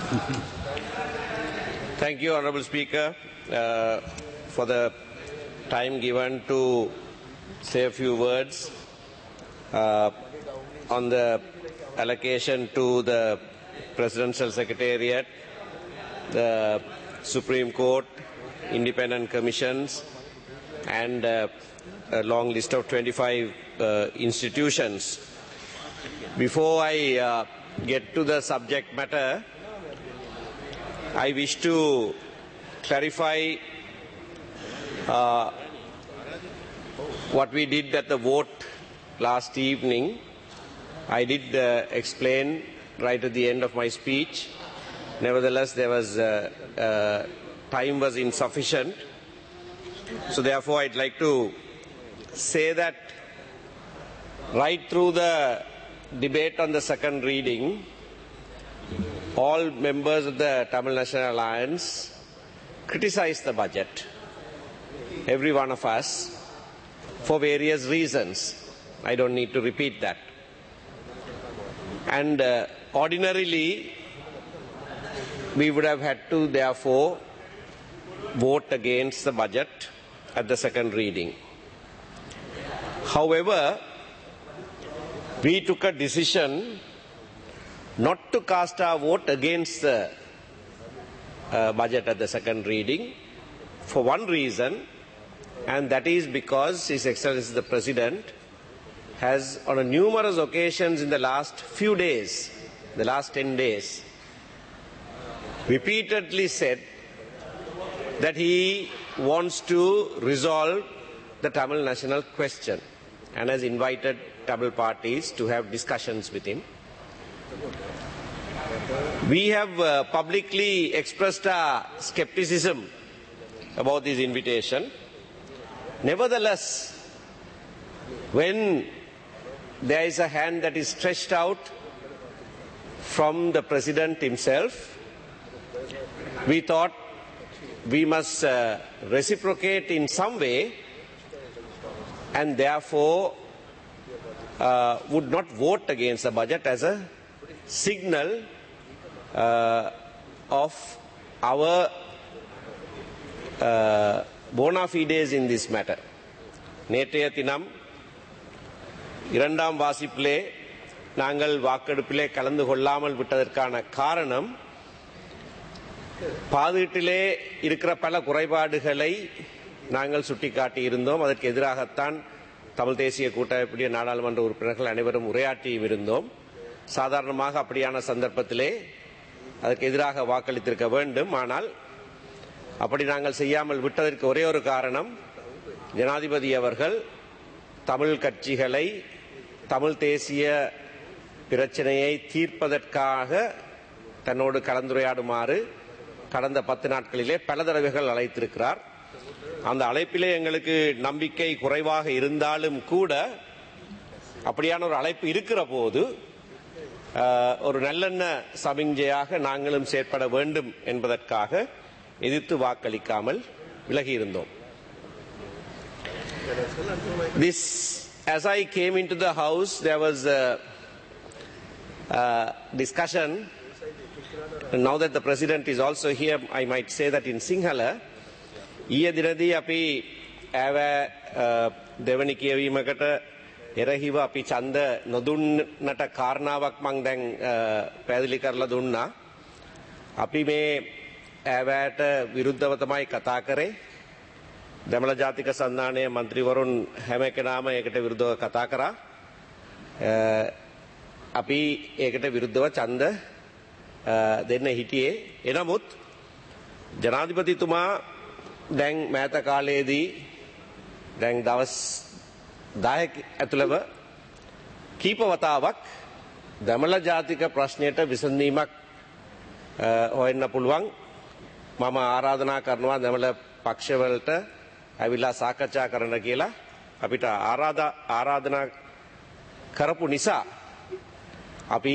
Thank you, Honourable Speaker, for the time given to say a few words on the allocation to the Presidential Secretariat, the Supreme Court, independent commissions, and a long list of 25 institutions. Before I get to the subject matter, I wish to clarify what we did at the vote last evening. I did explain right at the end of my speech. Nevertheless, there was time was insufficient. So therefore, I'd like to say that right through the debate on the second reading, all members of the Tamil National Alliance criticized the budget, every one of us, for various reasons. I don't need to repeat that. And ordinarily, we would have had to therefore vote against the budget at the second reading. However, we took a decision not to cast our vote against the budget at the second reading for one reason, and that is because His Excellency the President has on numerous occasions in the last few days, the last 10 days, repeatedly said that he wants to resolve the Tamil national question and has invited Tamil parties to have discussions with him. We have publicly expressed our skepticism about this invitation. Nevertheless, when there is a hand that is stretched out from the President himself, we thought we must reciprocate in some way, and therefore would not vote against the budget as a signal of our bona fides in this matter. நேற்றைய தினம் இரண்டாம் வாசிப்பிலே நாங்கள் வாக்கெடுப்பிலே கலந்து கொள்ளாமல் விட்டதற்கான காரணம் பாதீட்டிலே இருக்கிற பல குறைபாடுகளை நாங்கள் சுட்டிக்காட்டி இருந்தோம். அதற்கு எதிராகத்தான் தமிழ் தேசிய கூட்டமைப்புடைய நாடாளுமன்ற உறுப்பினர்கள் அனைவரும் உரையாற்றியும் இருந்தோம். சாதாரணமாக அப்படியான சந்தர்ப்பத்திலே அதற்கு எதிராக வாக்களித்திருக்க வேண்டும். ஆனால் அப்படி நாங்கள் செய்யாமல் விட்டதற்கு ஒரே ஒரு காரணம், ஜனாதிபதி அவர்கள் தமிழ் கட்சிகளை தமிழ் தேசிய பிரச்சனையை தீர்ப்பதற்காக தன்னோடு கலந்துரையாடுமாறு கடந்த 10 நாட்களிலே பல தடவைகள் அழைத்திருக்கிறார். அந்த அழைப்பிலே எங்களுக்கு நம்பிக்கை குறைவாக இருந்தாலும் கூட அப்படியான ஒரு அழைப்பு இருக்கிற போது ஒரு நல்லெண்ண சமிஞ்சையாக நாங்களும் செயற்பட வேண்டும் என்பதற்காக எதிர்த்து வாக்களிக்காமல் விலகியிருந்தோம். This, as I came into the house, there was a discussion. Now that the President is also here, I might say that in Sinhala, ඊයේ දිනදී අපි දෙවනි කියවීමකට එරෙහිව අපි ඡන්ද නොදුන්නට කාරණාවක් මම දැන් පැහැදිලි කරලා දුන්නා. අපි මේ ඈවට විරුද්ධව තමයි කතා කරේ. දමළ ජාතික සන්ධානයේ മന്ത്രിවරුන් හැම කෙනාම ඒකට විරුද්ධව කතා කරා. අපි ඒකට විරුද්ධව ඡන්ද දෙන්න හිටියේ. එනමුත් ජනාධිපතිතුමා දැන් මෑත කාලයේදී දැන් දවස් 10ක ඇතුළත කීප වතාවක් දමළ ජාතික ප්‍රශ්නයට විසඳීමක් හොයන්න පුළුවන්. මම ආරාධනා කරනවා දමළ පක්ෂවලට ඇවිල්ලා සාකච්ඡා කරන්න කියලා. අපිට ආරාධනා කරපු නිසා අපි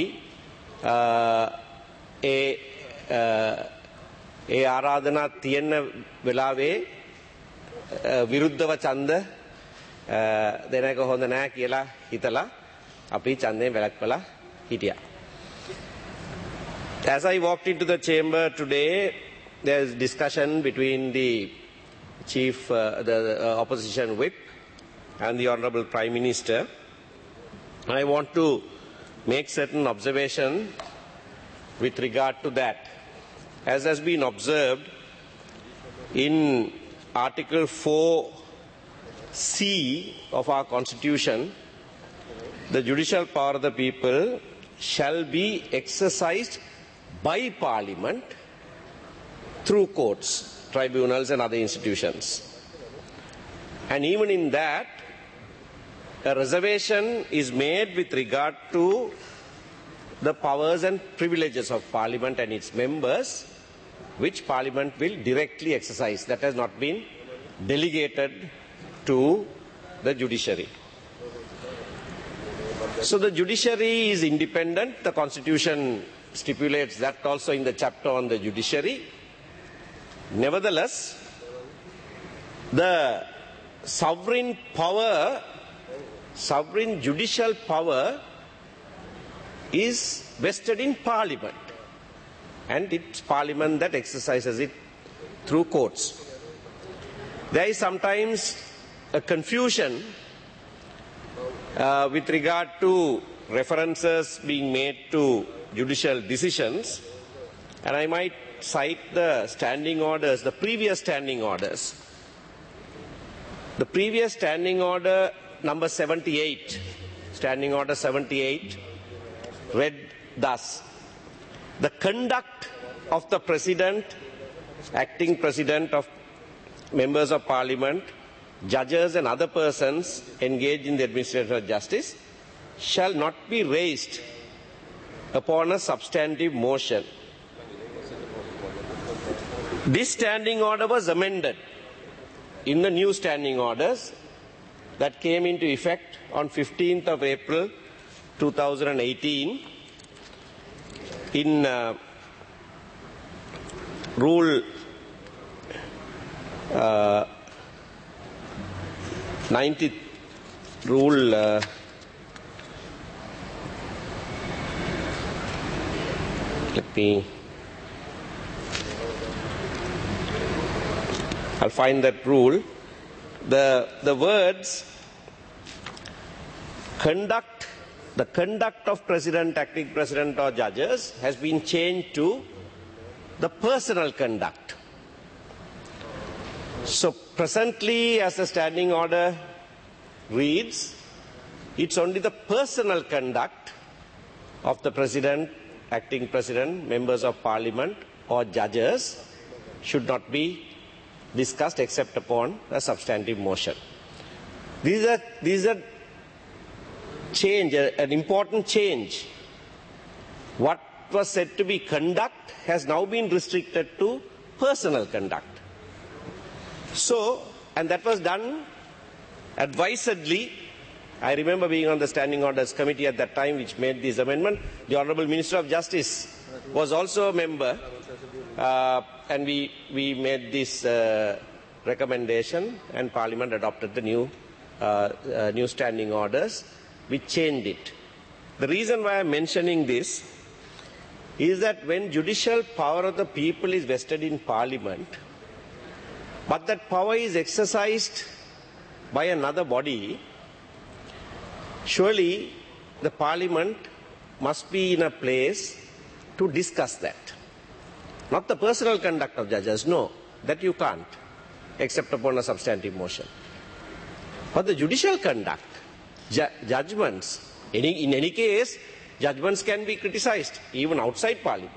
ඒ ආරාධනා තියෙන වෙලාවේ විරුද්ධව ඡන්ද දෙන එක හොඳ නැහැ කියලා හිතලා අපි ඡන්දයෙන් වැළැක්වලා හිටියා. As I walked into the chamber today, there is discussion between the chief, the opposition whip and the Honourable Prime Minister. I want to make certain observation with regard to that. As has been observed in Article 4C of our Constitution, the judicial power of the people shall be exercised by Parliament through courts, tribunals and other institutions. And even in that, a reservation is made with regard to the powers and privileges of Parliament and its members, which Parliament will directly exercise. That has not been delegated to the judiciary. So the judiciary is independent. The Constitution stipulates that also in the chapter on the judiciary. Nevertheless, the sovereign judicial power is vested in Parliament, and it's Parliament that exercises it through courts. There is sometimes a confusion with regard to references being made to judicial decisions, and I might cite the standing orders, the previous standing orders. The previous standing order number 78, standing order 78, read thus: the conduct of the President, acting President, of members of Parliament, judges and other persons engaged in the administration of justice shall not be raised upon a substantive motion. This standing order was amended in the new standing orders that came into effect on 15th of April 2018 in Rule 90, Rule I'll find that rule. The words conduct, the conduct of President, acting President or judges has been changed to the personal conduct. So presently, as the standing order reads, it's only the personal conduct of the President, acting President, members of Parliament or judges should not be discussed except upon a substantive motion. This is a change, an important change. What was said to be conduct has now been restricted to personal conduct. So, and that was done advisedly. I remember being on the Standing Orders Committee at that time which made this amendment. The Honourable Minister of Justice was also a member, and we made this recommendation, and Parliament adopted the new Standing Orders which changed it. The reason why I am mentioning this is that when judicial power of the people is vested in Parliament, but that power is exercised by another body, surely the Parliament must be in a place to discuss that. Not the personal conduct of judges, no, that you can't, except upon a substantive motion. But the judicial conduct, judgments, in any case, judgments can be criticized, even outside Parliament.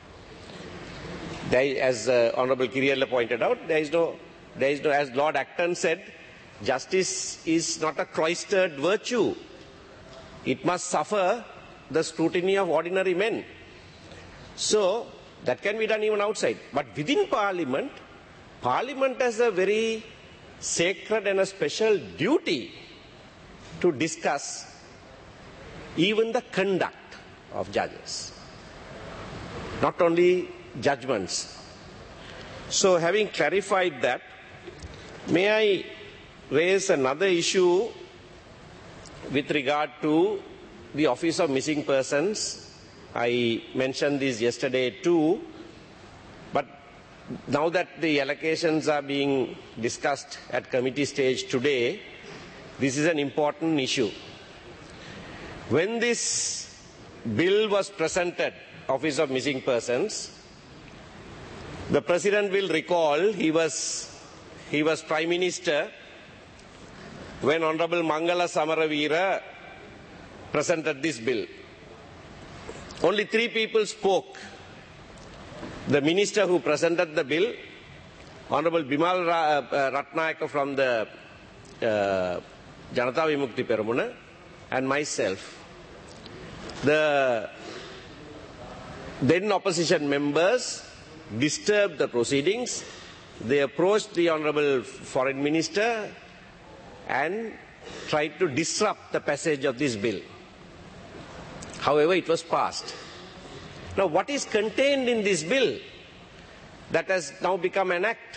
As Honourable Kiriella pointed out, there is no, as Lord Acton said, justice is not a cloistered virtue. It must suffer the scrutiny of ordinary men. So, that can be done even outside. But within Parliament, Parliament has a very sacred and a special duty to discuss even the conduct of judges, not only judgments. So, having clarified that, may I raise another issue with regard to the Office of Missing Persons I mentioned this yesterday too, but now that the allocations are being discussed at committee stage today, this is an important issue. When this bill was presented, Office of Missing Persons, the President will recall he was Prime Minister when Honorable Mangala Samaravira presented this bill. Only 3 people spoke. The Minister who presented the bill, Honorable Bimal Ratnayaka from the Janata Vimukti Peramuna, and myself. The then opposition members disturbed the proceedings. They approached the Honorable Foreign Minister and tried to disrupt the passage of this bill. However, it was passed. Now, what is contained in this bill that has now become an act?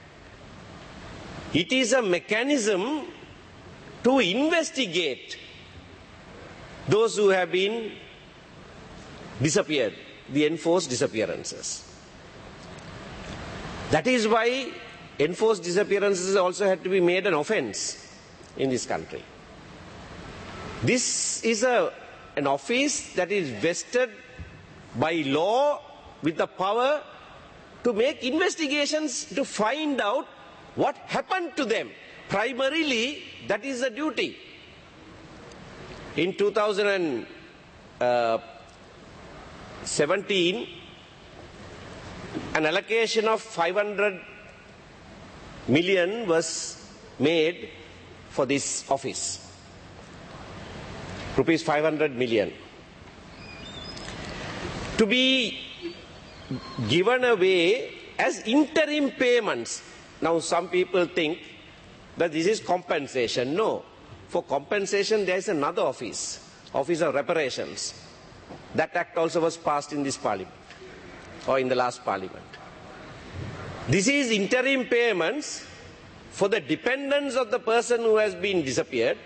It is a mechanism to investigate those who have been disappeared, the enforced disappearances. That is why enforced disappearances also had to be made an offence in this country. This is an office that is vested by law with the power to make investigations to find out what happened to them. Primarily, that is the duty. In 2017, an allocation of 500 million was made for this office. Rupees 500 million. To be given away as interim payments. Now some people think that this is compensation. No. For compensation there is another office, Office of Reparations. That act also was passed in this parliament, or in the last parliament. This is interim payments for the dependents of the person who has been disappeared,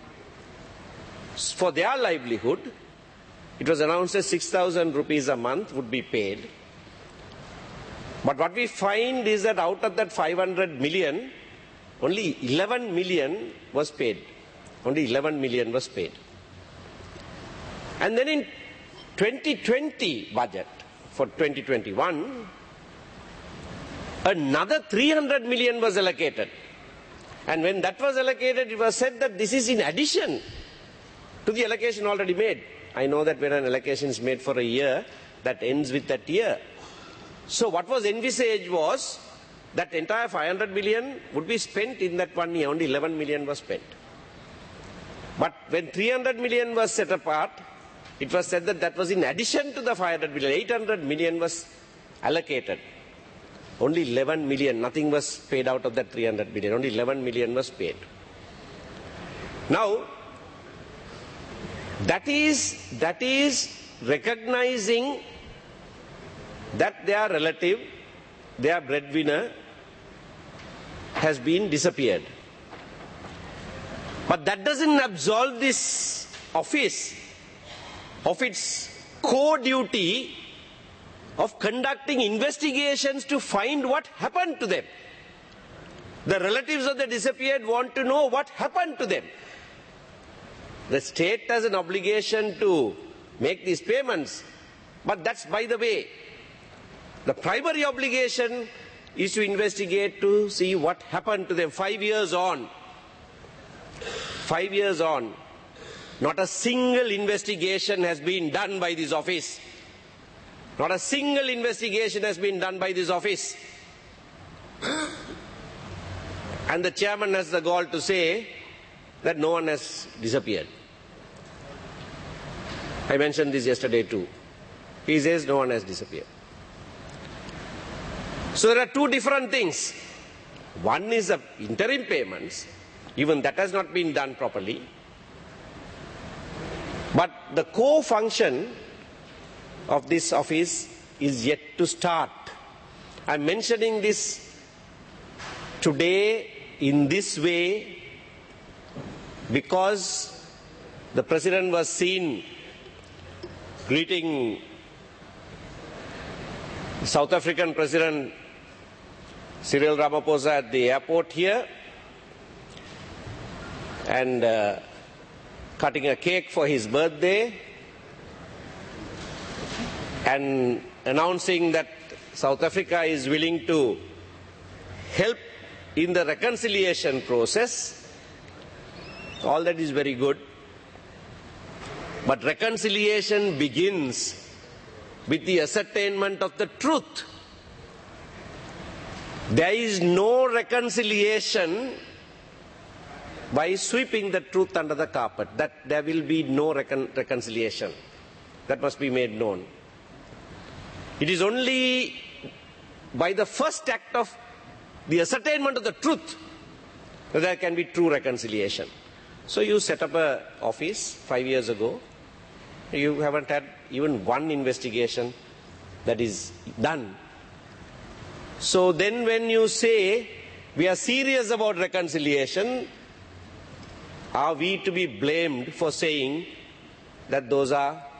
for their livelihood. It was announced that 6,000 rupees a month would be paid. But what we find is that out of that 500 million, only 11 million was paid. Only 11 million was paid. And then in 2020 budget, for 2021, another 300 million was allocated. And when that was allocated, it was said that this is in addition to the allocation already made. I know that when an allocation is made for a year, that ends with that year. So what was envisaged was that entire 500 million would be spent in that 1 year. Only 11 million was spent. But when 300 million was set apart, it was said that that was in addition to the 500 million. 800 million was allocated. Only 11 million, nothing was paid out of that 300 million. Only 11 million was paid. Now, that is recognizing that their relative, their breadwinner, has been disappeared. But that doesn't absolve this office of its core duty of conducting investigations to find what happened to them. The relatives of the disappeared want to know what happened to them. The state has an obligation to make these payments, but that's by the way. The primary obligation is to investigate to see what happened to them. 5 years on, not a single investigation has been done by this office. Not a single investigation has been done by this office. And the chairman has the gall to say that no one has disappeared. I mentioned this yesterday too. He says no one has disappeared. So there are two different things. One is the interim payments. Even that has not been done properly. But the core function of this office is yet to start. I am mentioning this today in this way because the President was seen greeting South African President Cyril Ramaphosa at the airport here and cutting a cake for his birthday and announcing that South Africa is willing to help in the reconciliation process. All that is very good. But reconciliation begins with the ascertainment of the truth. There is no reconciliation by sweeping the truth under the carpet. That there will be no reconciliation. That must be made known. It is only by the first act of the ascertainment of the truth that there can be true reconciliation. So you set up an office 5 years ago. You haven't had even one investigation that is done. So then when you say we are serious about reconciliation, are we to be blamed for saying that those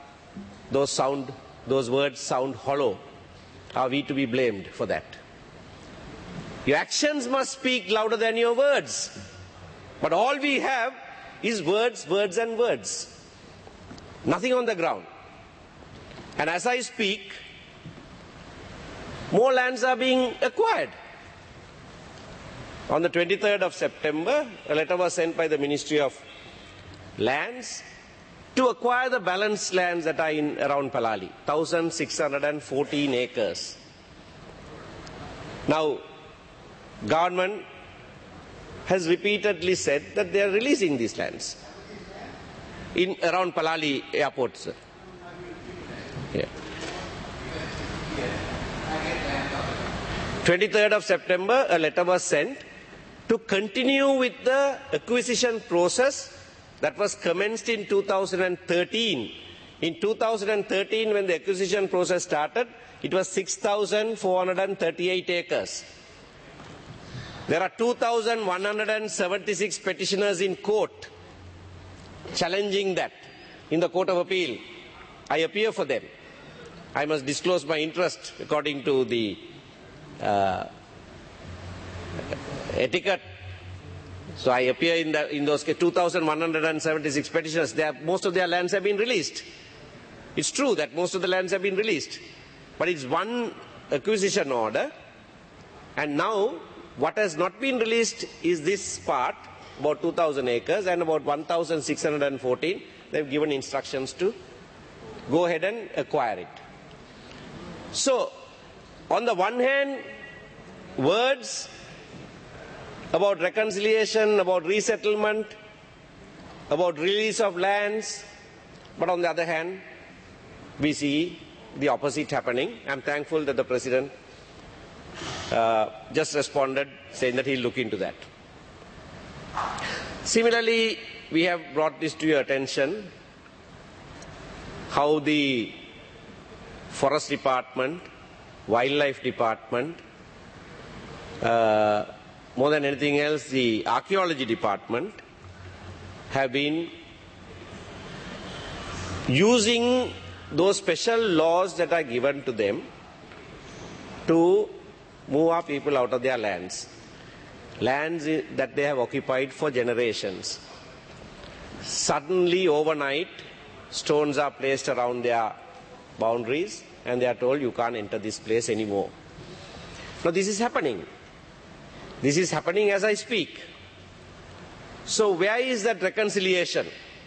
words sound hollow? Are we to be blamed for that? Your actions must speak louder than your words. But all we have is words, words and words. Nothing on the ground. And as I speak, more lands are being acquired. On the 23rd of September, a letter was sent by the Ministry of Lands to acquire the balanced lands that are in around Palali, 1,614 acres. Now, government has repeatedly said that they are releasing these lands in around Palali airport, sir. Yeah. 23rd of September, a letter was sent to continue with the acquisition process that was commenced in 2013. In 2013, when the acquisition process started, it was 6,438 acres. There are 2,176 petitioners in court challenging that in the Court of Appeal. I appear for them. I must disclose my interest according to the etiquette. So I appear in those 2,176 petitioners. Most of their lands have been released. It's true that most of the lands have been released. But it's one acquisition order. And now what has not been released is this part, about 2,000 acres and about 1,614. They've given instructions to go ahead and acquire it. So, on the one hand, words about reconciliation, about resettlement, about release of lands, but on the other hand, we see the opposite happening. I'm thankful that the President just responded saying that he'll look into that. Similarly, we have brought this to your attention, how the Forest Department, Wildlife Department, more than anything else, the Archaeology Department have been using those special laws that are given to them to move our people out of their lands. Lands that they have occupied for generations. Suddenly, overnight, stones are placed around their boundaries and they are told you can't enter this place anymore. Now this is happening. This is happening as I speak. So where is that reconciliation?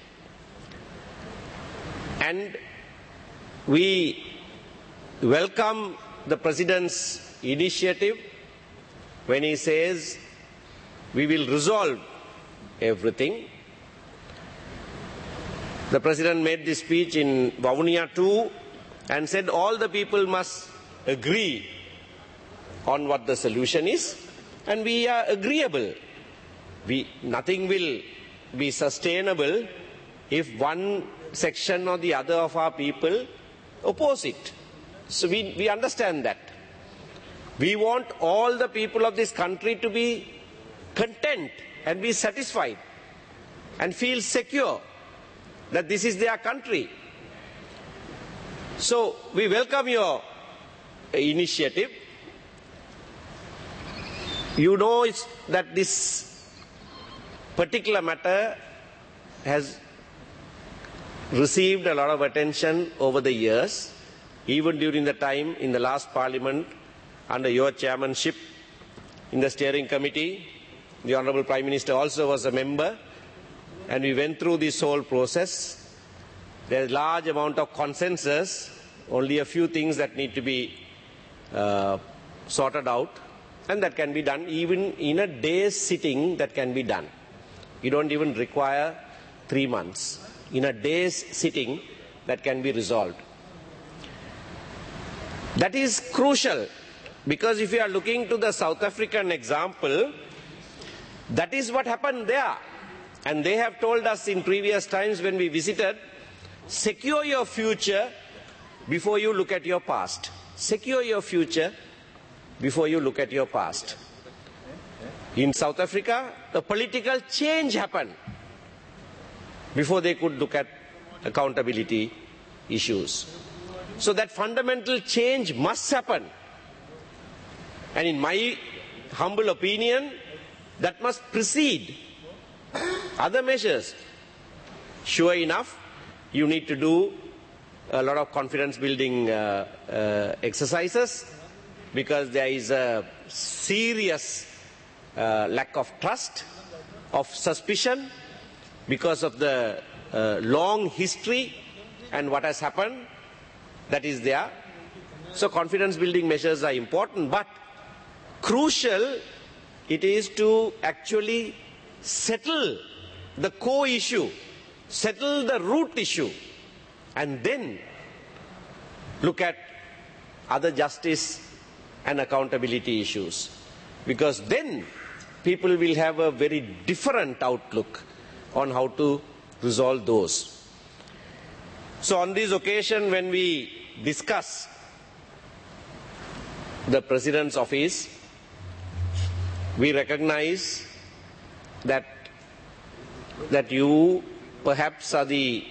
And we welcome the President's initiative when he says we will resolve everything. The President made this speech in Vavuniya too and said all the people must agree on what the solution is, and we are agreeable. Nothing will be sustainable if one section or the other of our people oppose it. So we understand that. We want all the people of this country to be content and be satisfied and feel secure that this is their country. So we welcome your initiative. You know that this particular matter has received a lot of attention over the years, even during the time in the last Parliament under your chairmanship in the steering committee. The Honourable Prime Minister also was a member, and we went through this whole process. There is a large amount of consensus, only a few things that need to be sorted out, and that can be done even in a day's sitting. That can be done. You don't even require 3 months. In a day's sitting, that can be resolved. That is crucial, because if you are looking to the South African example, that is what happened there. And they have told us in previous times when we visited, secure your future before you look at your past. Secure your future before you look at your past. In South Africa, the political change happened before they could look at accountability issues. So that fundamental change must happen. And in my humble opinion, that must precede other measures. Sure enough, you need to do a lot of confidence building exercises, because there is a serious lack of trust, of suspicion, because of the long history and what has happened that is there. So confidence building measures are important, but crucial it is to actually settle the core issue, settle the root issue, and then look at other justice and accountability issues. Because then people will have a very different outlook on how to resolve those. So on this occasion, when we discuss the President's office, we recognize that you perhaps are the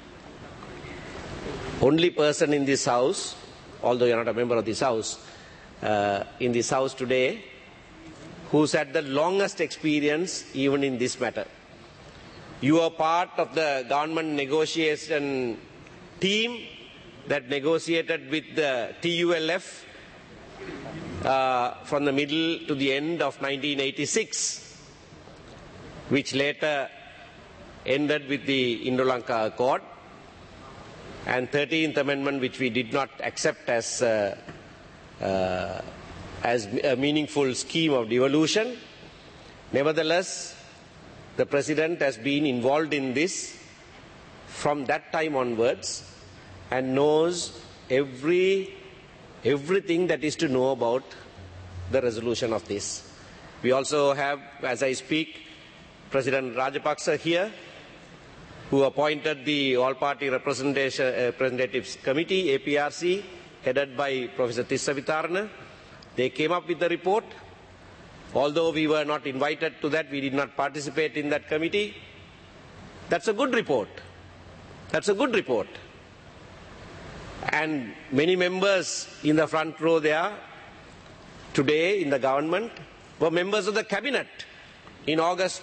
only person in this house, although you are not a member of this house, in this house today, who's had the longest experience even in this matter. You are part of the government negotiation team that negotiated with the TULF from the middle to the end of 1986, which later ended with the Indo-Lanka Accord and 13th Amendment, which we did not accept as a meaningful scheme of devolution. Nevertheless, the President has been involved in this from that time onwards and knows everything that is to know about the resolution of this. We also have, as I speak, President Rajapaksa here, who appointed the All-Party Representatives Committee, APRC, headed by Professor Tissa Vitarna. They came up with the report. Although we were not invited to that, we did not participate in that committee. That's a good report. That's a good report. And many members in the front row there today in the government were members of the cabinet in August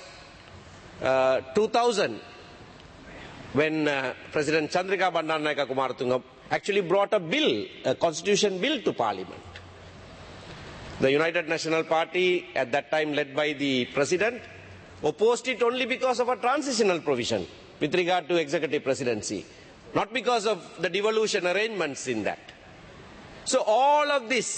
2000, when President Chandrika Bandaranaike Kumaratunga actually brought a bill, a constitution bill to Parliament. The United National Party, at that time led by the President, opposed it only because of a transitional provision with regard to executive presidency, not because of the devolution arrangements in that. So all of this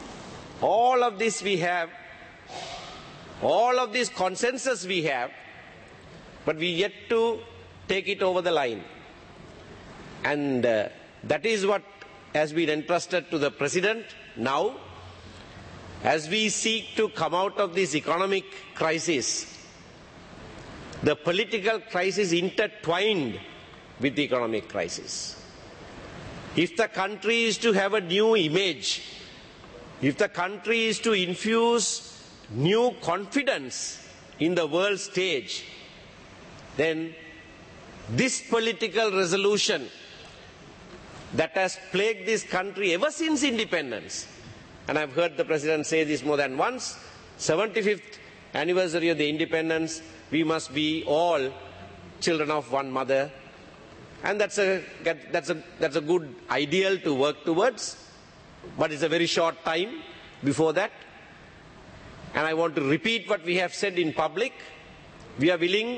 we have, all of this consensus we have, but we yet to take it over the line. And that is what has been entrusted to the President now. As we seek to come out of this economic crisis, the political crisis intertwined with the economic crisis. If the country is to have a new image, if the country is to infuse new confidence in the world stage, then this political resolution that has plagued this country ever since independence. And I've heard the President say this more than once, 75th anniversary of the independence, we must be all children of one mother. And that's a good ideal to work towards, but it's a very short time before that. And I want to repeat what we have said in public. We are willing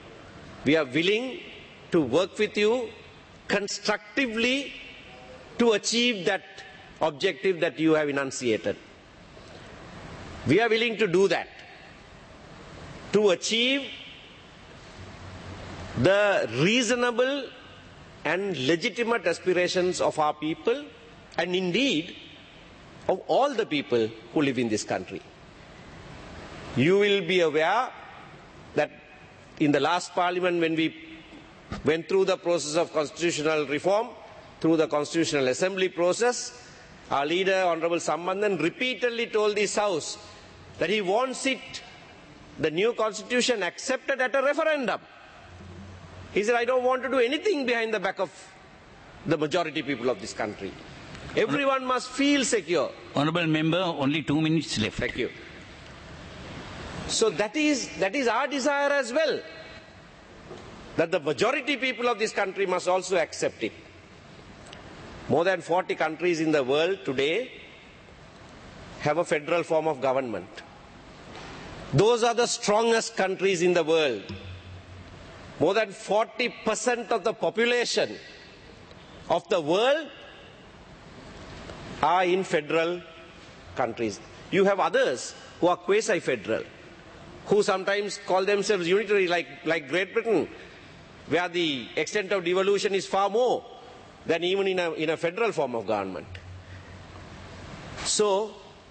to work with you constructively to achieve that objective that you have enunciated. We are willing to do that, to achieve the reasonable and legitimate aspirations of our people, and indeed of all the people who live in this country. You will be aware that in the last parliament, when we went through the process of constitutional reform, through the Constitutional Assembly process, our leader, Honorable Sambandhan, repeatedly told this House that he wants it, the new constitution, accepted at a referendum. He said, I don't want to do anything behind the back of the majority people of this country. Everyone must feel secure. Honourable Member, only 2 minutes left. Thank you. So that is our desire as well, that the majority people of this country must also accept it. More than 40 countries in the world today have a federal form of government. Those are the strongest countries in the world. More than 40% of the population of the world are in federal countries. You have others who are quasi-federal, who sometimes call themselves unitary, like Great Britain, where the extent of devolution is far more than even in a federal form of government. So,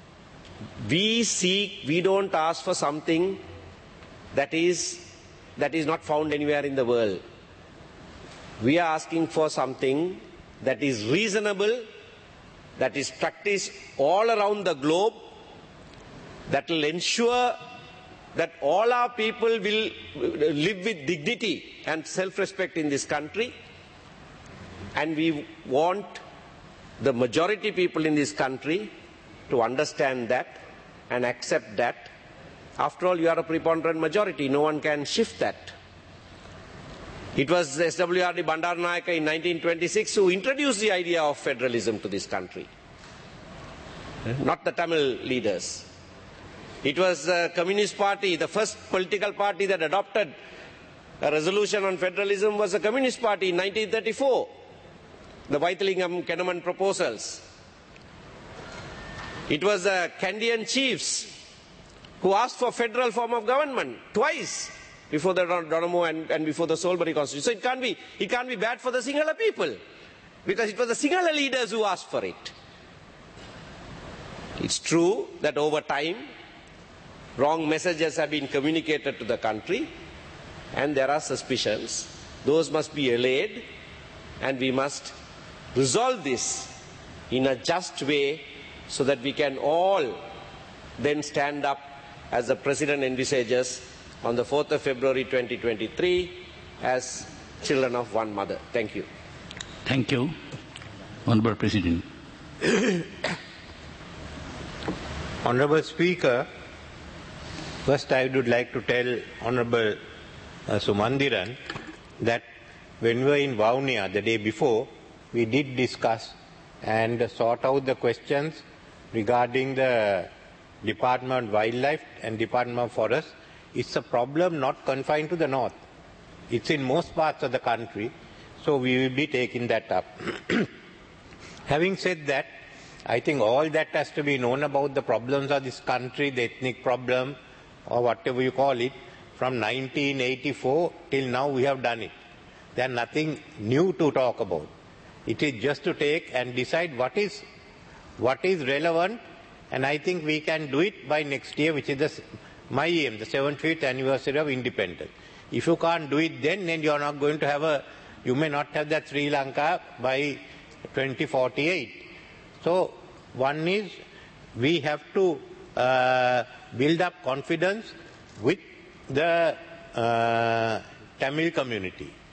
we don't ask for something that is not found anywhere in the world. We are asking for something that is reasonable, that is practiced all around the globe, that will ensure that all our people will live with dignity and self-respect in this country. And we want the majority people in this country to understand that and accept that. After all, you are a preponderant majority. No one can shift that. It was SWRD Bandaranaike in 1926 who introduced the idea of federalism to this country, not the Tamil leaders. It was the Communist Party, the first political party that adopted a resolution on federalism was the Communist Party in 1934, the Vaithalingam-Kennaman proposals. It was the Kandyan chiefs who asked for federal form of government twice before the Donamo and before the Solbari Constitution. So it can't be bad for the Sinhala people, because it was the Sinhala leaders who asked for it. It's true that over time, wrong messages have been communicated to the country, and there are suspicions. Those must be allayed, and we must resolve this in a just way so that we can all then stand up as the President envisages on the 4th of February 2023 as children of one mother. Thank you. Thank you, Honourable President. Honourable Speaker, first I would like to tell Honourable Sumandiran that when we were in Vavuniya the day before, we did discuss and sort out the questions regarding the Department of Wildlife and Department of Forest. It's a problem not confined to the north. It's in most parts of the country, so we will be taking that up. Having said that, I think all that has to be known about the problems of this country, the ethnic problem, or whatever you call it, from 1984 till now we have done it. There's nothing new to talk about. It is just to take and decide what is relevant, and I think we can do it by next year, which is my aim, the 75th anniversary of independence. If you can't do it then you are not going to have you may not have that Sri Lanka by 2048. So one is we have to build up confidence with the Tamil community.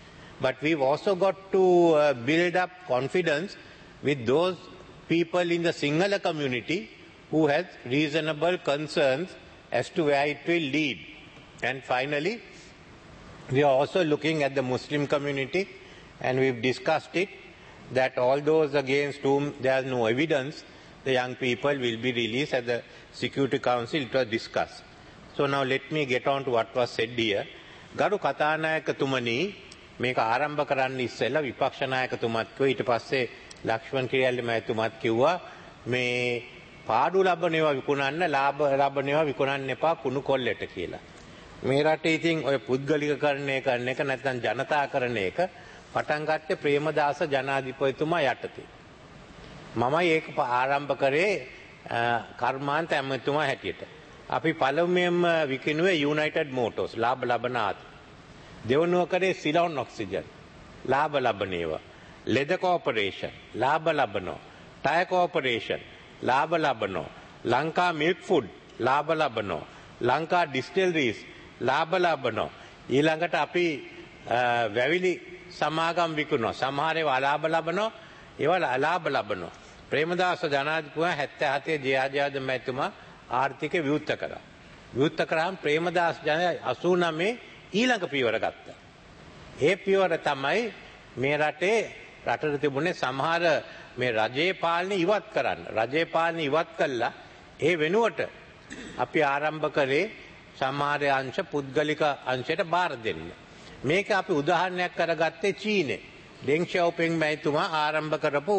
but we've also got to build up confidence with those people in the Sinhala community who has reasonable concerns as to where it will lead. And finally, we are also looking at the Muslim community, and we've discussed it, that all those against whom there is no evidence, the young people will be released at the Security Council. It was discussed. So now let me get on to what was said here. Garu Kathanayakatuමනි මේක ආරම්භ කරන්න ඉස්සෙල්ලා විපක්ෂ නායකතුමත් කිව්වා, ඊට පස්සේ ලක්ෂ්මන් කිරියල්ලි මහතුමත් කිව්වා මේ පාඩු ලබනේවා විකුණන්න, ලාභ ලබනේවා විකුණන්න එපා කුණු කොල්ලෙට කියලා. මේ රටේ ඉතින් ඔය පුද්ගලිකකරණය කරන එක නැත්නම් ජනතාකරණ එක පටන් ගත්තේ ප්‍රේමදාස ජනාධිපතිතුමා යටතේ. මමයි ඒක ආරම්භ කරේ කර්මාන්ත ඇමතුමා හැටියට. අපි පළමුවෙන්ම විකිණුවේ යුනයිටඩ් මෝටර්ස් ලාභ ලබන ආදී. දෙවනුව කරේ සිලොන් ඔක්සිජන් ලාභ ලබනේවා. ලෙද කෝපරේෂන් ලාභ ලබනවා. ටයර් කෝපරේෂන් ලාභ ලබනවා. ලංකා මිල්ක් ෆුඩ් ලාභ ලබනවා. ලංකා ඩිස්ටිලරීස් ලාභ ලබනවා. ඊළඟට අපි වැවිලි සමාගම් විකුණනවා. සමහර ඒවා අලාභ ලබනවා, ඒවා අලාභ ලබනවා. ප්‍රේමදාස ජනාධිපතිතුමා 77 ජයාජාද මැතිතුමා ආර්ථික විවෘත කරා. විවෘත කරාම ප්‍රේමදාස ජනාධිපති 89 ඊළඟ පියවර ගත්තා. ඒ පියවර තමයි මේ රටට තිබුණේ සමහර මේ රජයේ පාලනය ඉවත් කරන්න. රජයේ පාලනය ඉවත් කළා. ඒ වෙනුවට අපි ආරම්භ කරේ සමහර අංශ පුද්ගලික අංශයට බාර දෙන්න. මේක අපි උදාහරණයක් කරගත්තේ චීනේ. ඩෙන් ෂාओपिंग මැතිතුමා ආරම්භ කරපු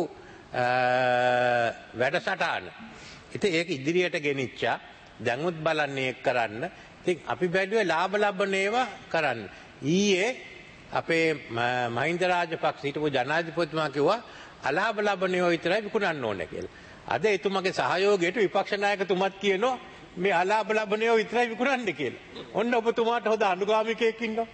වැඩසටහන. ඉතින් ඒක ඉදිරියට ගෙනිච්චා. දැන්ුත් බලන්නේ ඒක කරන්න. ඉතින් අපි බැලුවේ ලාභ ලබන ඒවා කරන්න. ඊයේ අපේ මහින්ද රාජපක්ෂ හිටපු ජනාධිපතිතුමා කිව්වා අලාභ ලබන ඒවා විතරයි විකුණන්න ඕනේ කියලා. අද එතුමාගේ සහයෝගයට විපක්ෂ නායකතුමත් කියනවා මේ අලාභ ලබන ඒවා විතරයි විකුණන්න කියලා. ඔන්න ඔබතුමාට හොඳ අනුගාමිකයෙක් ඉන්නවා.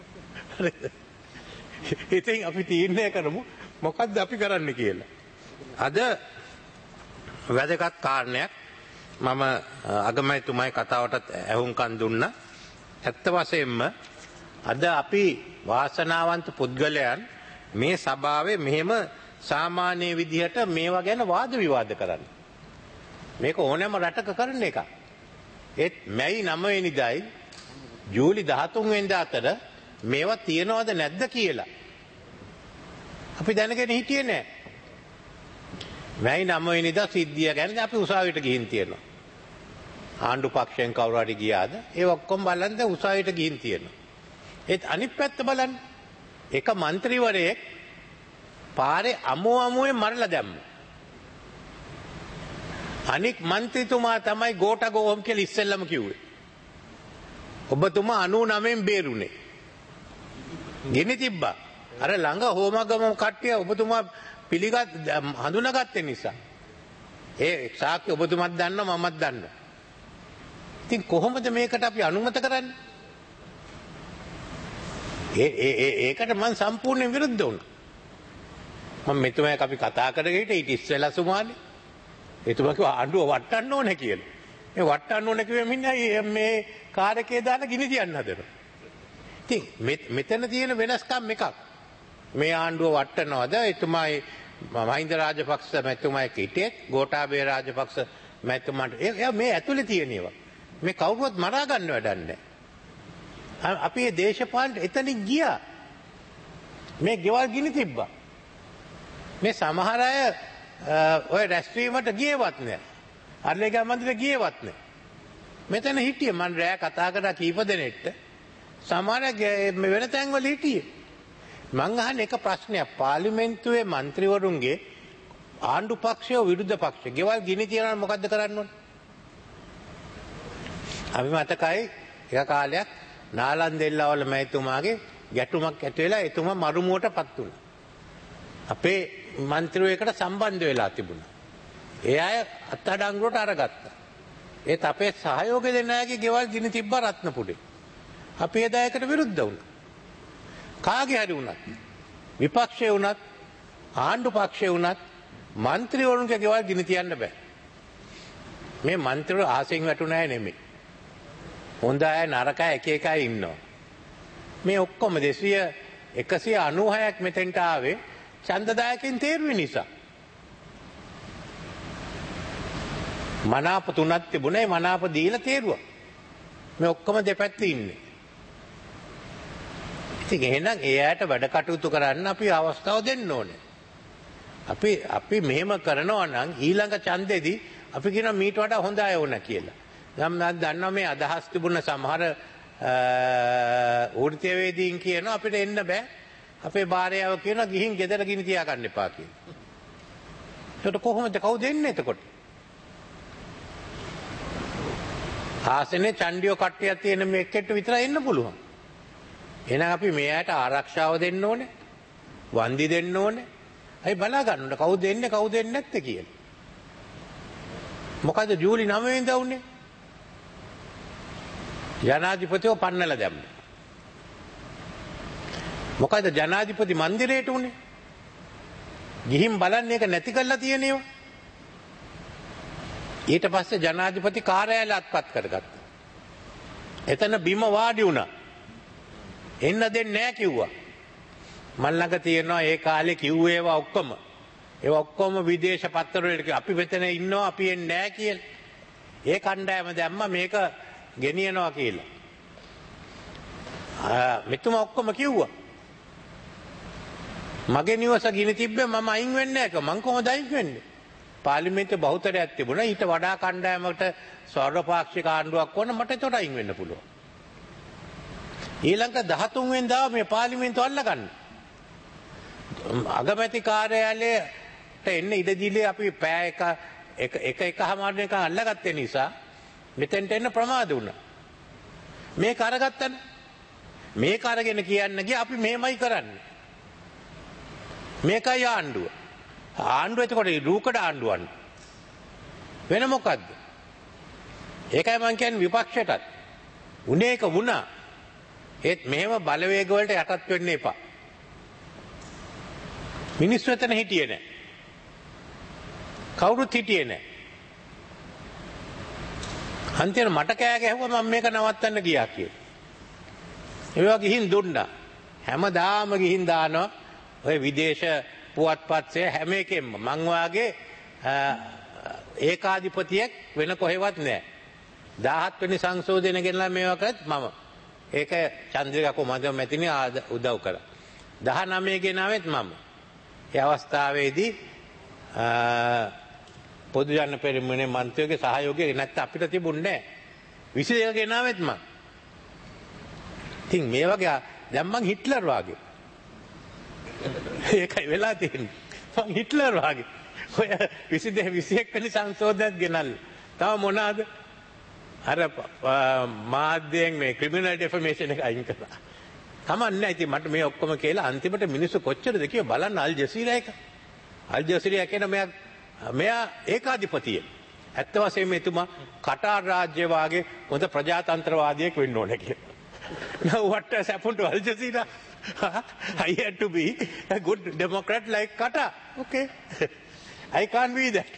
ඉතින් අපි තීරණය කරමු මොකද්ද අපි කරන්න කියලා. අද වැදගත් කාරණයක් මම අගමැතිතුමායි කතාවටත් ඇහුම්කන් දුන්නා. ඇත්ත වශයෙන්ම අද අපි වාසනාවන්ත පුද්ගලයන් මේ සභාවේ මෙහෙම සාමාන්‍ය විදිහට මේවා ගැන වාද විවාද කරන්න. මේක ඕනෑම රටක කරන එකක්. ඒත් මැයි 9 වෙනිදායි ජූලි 13 වෙනිදා අතර මේවා තියනවද නැද්ද කියලා අපි දැනගෙන හිටියේ නෑ. මැයි 9 වෙනිදා සිද්ධිය ගැන අපි උසාවියට ගිහින් තියෙනවා. ආණ්ඩු පක්ෂයෙන් කවුරු හරි ගියාද? ඒ ඔක්කොම බලන්න උසාවියට ගිහින් තියෙනවා. ඒත් අනිත් පැත්ත බලන්න. එක മന്ത്രിවරයෙක් පාරේ අමුවේ මරලා දැම්මා. අනික් മന്ത്രിතුමා තමයි ගෝඨා ගෝම් කියලා ඉස්සෙල්ලම කිව්වේ. ඔබතුමා 99න් බේරුනේ. ගෙනි තිබ්බා. අර ළඟ හෝමගම කට්ටිය ඔබතුමා හඳුනාගත්තේ නිසා. ඒ සාක්ෂි ඔබතුමත් දන්නවා මමත් දන්නවා. ඉතින් කොහොමද මේකට අපි අනුමත කරන්නේ? ඒකට මම සම්පූර්ණයෙන් විරුද්ධ වුණා. මම මෙතුමාක් අපි කතා කරගෙන ඊට ඉස්සෙල්ලා සුමානේ. එතුමා කිව්වා ආණ්ඩුව වටන්න ඕනේ කියලා. මේ වටන්න ඕනේ කිව්වෙ මිනිහා මේ කාර්යකේ දාලා ගිනි තියන්න හදනවා. ඉතින් මෙතන තියෙන වෙනස්කම් එකක්. මේ ආණ්ඩුව වටනවද? එතුමායි මහින්ද රාජපක්ෂ මැතිතුමායි හිටියේ ගෝඨාභය රාජපක්ෂ මැතිතුමාට එයා මේ ඇතුලේ තියෙන ඒවා. මේ කවුරුවත් මරා ගන්න වැඩක් නැහැ. අපි මේ දේශපාලනට එතනින් ගියා. මේ ගෙවල් ගිනි තිබ්බා. මේ සමහර අය ඔය රැස්වීමට ගියවත් නැහැ. අරලේගම මන්දිරේ ගියවත් නැහැ. මෙතන හිටියේ මම රෑ කතා කරලා කීප දෙනෙක්ට සමහර වෙන තැන්වල හිටියේ. මං අහන්නේ එක ප්‍රශ්නයක්. පාර්ලිමේන්තුවේ മന്ത്രിවරුන්ගේ ආණ්ඩු පක්ෂය විරුද්ධ පක්ෂය ගෙවල් ගිනි තියනවා මොකද්ද කරන්න ඕනේ? අපි මතකයි එක කාලයක් නාලන්දෙල්ලවල මැතිතුමාගේ ගැටුමක් ඇති වෙලා එතුමා මරුමුවටපත් වුණා. අපේ മന്ത്രിවේකට සම්බන්ධ වෙලා තිබුණා. ඒ අය අත්අඩංගුවට අරගත්තා. ඒත් අපේ සහයෝගය දෙන අයගේ ගෙවල් ගිනි තිබ්බා රත්නපුරේ. අපි ඒ දායකට විරුද්ධ වුණා. කාගේ හරි වුණත් විපක්ෂයේ වුණත් ආණ්ඩු පක්ෂයේ වුණත් മന്ത്രിවරුන්ගේ ගෙවල් ගිනි තියන්න බෑ. මේ മന്ത്രിවරු ආසෙන් වැටුණ අය නෙමෙයි. හොඳ අය නරක අය එක එකයි ඉන්නවා. මේ ඔක්කොම 200 196ක් මෙතෙන්ට ආවේ ඡන්දදායකෙන් තේරුවේ නිසා. මනාප තුනක් තිබුණේ මනාප දීලා තේරුවා. මේ ඔක්කොම දෙපැත්තේ ඉන්නේ. ඉතින් එහෙනම් එයාට වැඩ කටයුතු කරන්න අපි අවස්ථාව දෙන්න ඕනේ. අපි මෙහෙම කරනවා නම් ඊළඟ ඡන්දෙදී අපි කියනවා මීට වඩා හොඳ අය ඕන කියලා. මම දන්නවා මේ අදහස් තිබුණ සමහර වෘත්තීයවේදීන් කියනවා අපිට එන්න බෑ. අපේ භාර්යාව කියනවා ගිහින් ගෙදර ගිනි තියාගන්න එපා කියලා. ඒකට කොහොමද කවුද එන්නේ එතකොට? ආසනේ චණ්ඩියෝ කට්ටියක් තියෙන මේ එක්කෙට විතරයි එන්න පුළුවන්. එහෙනම් අපි මෙයාට ආරක්ෂාව දෙන්න ඕනේ. වන්දි දෙන්න ඕනේ. අයි බලා ගන්න ඕනේ කවුද එන්නේ කවුද එන්නේ නැත්තේ කියලා. මොකද ජූලි 9 වෙනිදා උනේ? ජනාධිපතිව පන්නලා දැම්මා. මොකද ජනාධිපති මන්දිරයට උනේ? ගිහින් බලන්න ඒක නැති කරලා තියෙනේව. ඊට පස්සේ ජනාධිපති කාර්යාලය අත්පත් කරගත්තා. එතන බිම වාඩි වුණා. එන්න දෙන්නේ නැහැ කිව්වා. මල් ළඟ තියෙනවා ඒ කාලේ කිව්වේ ඒවා ඔක්කොම. ඒවා ඔක්කොම විදේශ පත්තරවල අපි මෙතන ඉන්නවා අපි එන්නේ නැහැ කියලා. ඒ කණ්ඩායම දැම්මා මේක ගෙනියනවා කියලා. මෙතුමා ඔක්කොම කිව්වා. මගේ නිවස ගිනි තිබ්බේ මම අයින් වෙන්නේ නැහැ කිව්වා. මං කොහොමද අයින් වෙන්නේ? පාර්ලිමේන්තුවේ බහුතරයක් තිබුණා. ඊට වඩා කණ්ඩායමකට සර්වපාක්ෂික ආණ්ඩුවක් වුණා මට ඒකට අයින් වෙන්න පුළුවන්. ඊළඟ 13 වෙනිදා මේ පාර්ලිමේන්තුව අල්ලගන්න. අගමැති කාර්යාලයට එන්න ඉඩ දීලා අපි පැය එකමාරක එක අල්ලගත්තේ නිසා මෙතෙන්ට එන්න ප්‍රමාද වුණා. මේක අරගත්තනේ. මේක අරගෙන කියන්න ගියා අපි මෙහෙමයි කරන්නේ. මේකයි ආණ්ඩුව. ආණ්ඩුව එතකොට රූකඩ ආණ්ඩුවන් වෙන මොකද්ද? ඒකයි මම කියන්නේ විපක්ෂයටත් උනේ එක වුණා. ඒත් මෙහෙම බලවේග වලට යටත් වෙන්න එපා. මිනිස්සු එතන හිටියේ නැහැ. කවුරුත් හිටියේ නැහැ. අන්තිමට මට කෑ ගැහුවා මම මේක නවත්තන්න ගියා කියලා. ඒවා ගිහින් දුන්නා. හැමදාම ගිහින් දානවා ඔය විදේශ පුවත්පත්සේ හැම එකෙම මං වාගේ ඒකාධිපතියෙක් වෙන කොහෙවත් නැහැ. 17 වෙනි සංශෝධනය ගෙනලා මේවා කරත් මම ඒක චන්ද්‍රිකා කුමාරතුංග මැතිණිය උදව් කළා. 19 ගෙනාවෙත් මම. ඒ අවස්ථාවේදී පොදු ජන පෙරමුණේ මන්ත්‍රියගේ සහයෝගය නැත්නම් අපිට තිබුණේ නැහැ. 22 ගෙනාවෙත් මම. ඉතින් මේ වගේ දැන් මං හිට්ලර් වාගේ. ඒකයි වෙලා තියෙන්නේ. මං හිට්ලර් වාගේ. ඔය 22 21 වෙනි සංශෝධනයත් ගෙනල්ලා. තව මොනවාද? අර මාධ්‍යයෙන් මේ ක්‍රිමිනල් ඩෙෆර්මේෂන් එක අයින් කළා. කමන්නේ ඉතින් මට මේ ඔක්කොම කියලා අන්තිමට මිනිස්සු කොච්චරද කියලා බලන්න අල් ජසීරා එක. අල් ජසීරා කියන මෙයා ඒකාධිපතිය. ඇත්ත වශයෙන්ම එතුමා කටාර් රාජ්‍ය වාගේ හොඳ ප්‍රජාතන්ත්‍රවාදියෙක් වෙන්න ඕනේ කියලා. Now what has happened to Al Jazeera? I had to be a good Democrat like Qatar. Okay. I can't be that.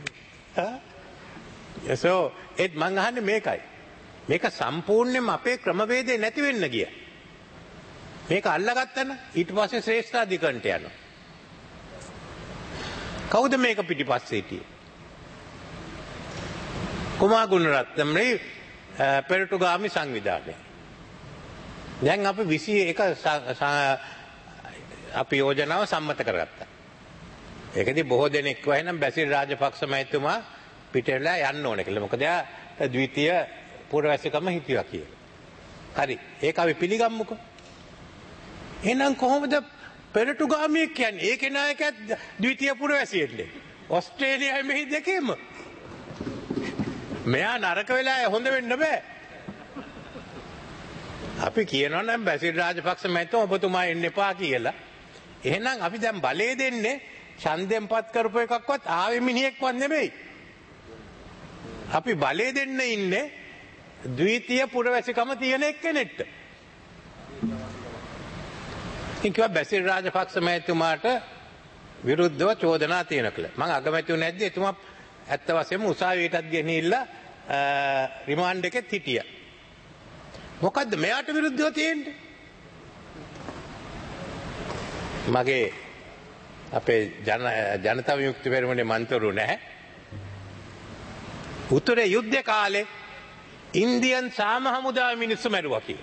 So ඒත් මං අහන්නේ මේකයි. මේක සම්පූර්ණයෙන්ම අපේ ක්‍රමවේදේ නැති වෙන්න ගියා. මේක අල්ලගත්තන ඊට පස්සේ ශ්‍රේෂ්ඨාධිකරණයට යනවා. කවුද මේක පිටිපස්සේ හිටියේ? කුමාර ගුණරත්නම්ගේ පෙරටුගාමි සංවිධානය. දැන් අපි 21 අපි යෝජනාව සම්මත කරගත්තා. ඒකදී බොහෝ දෙනෙක් වහිනම් බැසිල් රාජපක්ෂ මහත්මයා පිටේලා යන්න ඕනේ කියලා. මොකද එයා ද්විතීය පුරවැසිකම හිටියා කියලා. හරි. ඒක අපි පිළිගමුකෝ. එහෙනම් කොහොමද පෙරටුගාමියෙක් කියන්නේ? ඒකේ නායකයා ද්විතීය පුරවැසියෙන්නේ. ඕස්ට්‍රේලියාවේ මෙහි දෙකේම. මෙයා නරක වෙලා හොඳ වෙන්න බෑ. අපි කියනවා නම් බැසිල් රාජපක්ෂ මහත්මයා ඔබතුමා එන්න එපා කියලා. එහෙනම් අපි දැන් බලය දෙන්නේ ඡන්දෙන්පත් කරපු එකක්වත් ආවේ මිනිහෙක්වත් නෙමෙයි. අපි බලය දෙන්න ඉන්නේ ද්විතීය පුරවැසිකම තියෙන එක්කෙනෙක්ට. ඉතින් බැසිල් රාජපක්ෂ මහත්මයාට විරුද්ධව චෝදනා තියෙන කියලා. මම අගමැතිව නැද්ද එතුමා ඇත්ත වශයෙන්ම උසාවියටත් ගෙනිහිල්ලා රිමාන්ඩ් එකෙත් හිටියා. මොකද්ද මෙයාට විරුද්ධව තියෙන්නේ? මගේ අපේ ජනතා විමුක්ති පෙරමුණේ මන්තරු නැහැ. උතුරේ යුද්ධ කාලේ ඉන්දියන් සාම හමුදාවේ මිනිස්සු මැරුවා කියලා.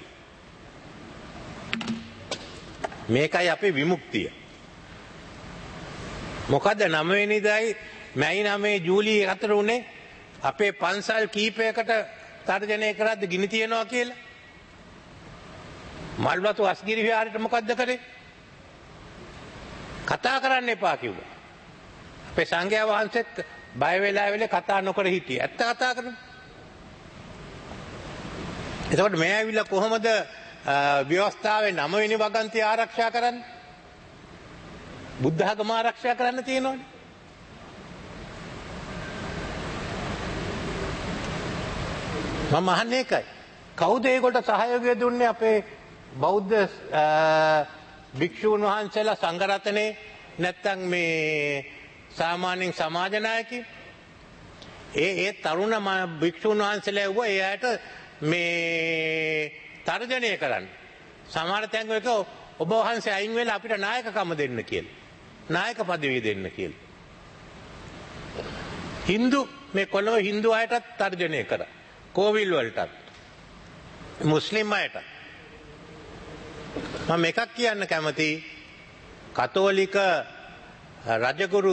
මේකයි අපේ විමුක්තිය. මොකද 9 වෙනිදායි මැයි 9 ජූලි 4 උනේ අපේ පන්සල් කීපයකට තර්ජනය කරද්ද ගිනි තියනවා කියලා. මල්වතු අස්ගිරි විහාරයට මොකද්ද කරේ? කතා කරන්න එපා කිව්වා. අපේ සංඝයා වහන්සේත් බය වෙලා කතා නොකර හිටියේ. ඇත්ත කතා කරමු. එතකොට මේ ඇවිල්ලා කොහොමද ව්‍යවස්ථාවේ 9 වෙනි වගන්තිය ආරක්ෂා කරන්නේ? බුද්ධ ධර්ම ආරක්ෂා කරන්න තියෙනවනේ. මම අහන්නේ ඒකයි. කවුද ඒකට සහයෝගය දුන්නේ අපේ බෞද්ධ භික්ෂූන් වහන්සේලා සංඝ රත්නේ නැත්තම් මේ සාමාන්‍යයෙන් සමාජ නායකයෝ? ඒ තරුණ භික්ෂූන් වහන්සේලා වුණා ඒ ඇයට මේ තර්ජනය කරන්න. සමහර තැන්වල ඔබ වහන්සේ අයින් වෙලා අපිට නායකකම දෙන්න කියලා. නායක පදවිය දෙන්න කියලා. Hindu මේ කොළඹ Hindu අයටත් තර්ජනය කරා. කෝවිල් වලටත්. මුස්ලිම් අයටත්. මම එකක් කියන්න කැමතියි. කතෝලික රජගුරු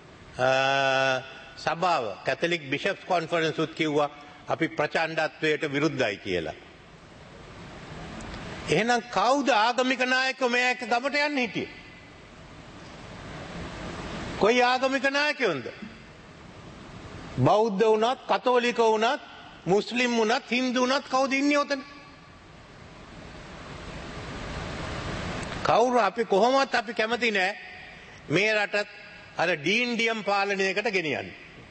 සභාව කැතලික් බිෂප්ස් කොන්ෆරන්ස් උත් කිව්වා අපි ප්‍රචණ්ඩත්වයට විරුද්ධයි කියලා. එහෙනම් කවුද ආගමික නායකයෝ මේක ගමට යන්න හිටියේ? කොයි ආගමික නායකයෝන්ද? බෞද්ධ වුණත්, කතෝලික වුණත්, මුස්ලිම් වුණත්, හින්දු වුණත් කවුද ඉන්නේ උතන? කවුරු අපි කොහොමවත් අපි කැමති නෑ මේ රටත් අර ඩීන්ඩියම් පාලනයකට ගෙනියන්න.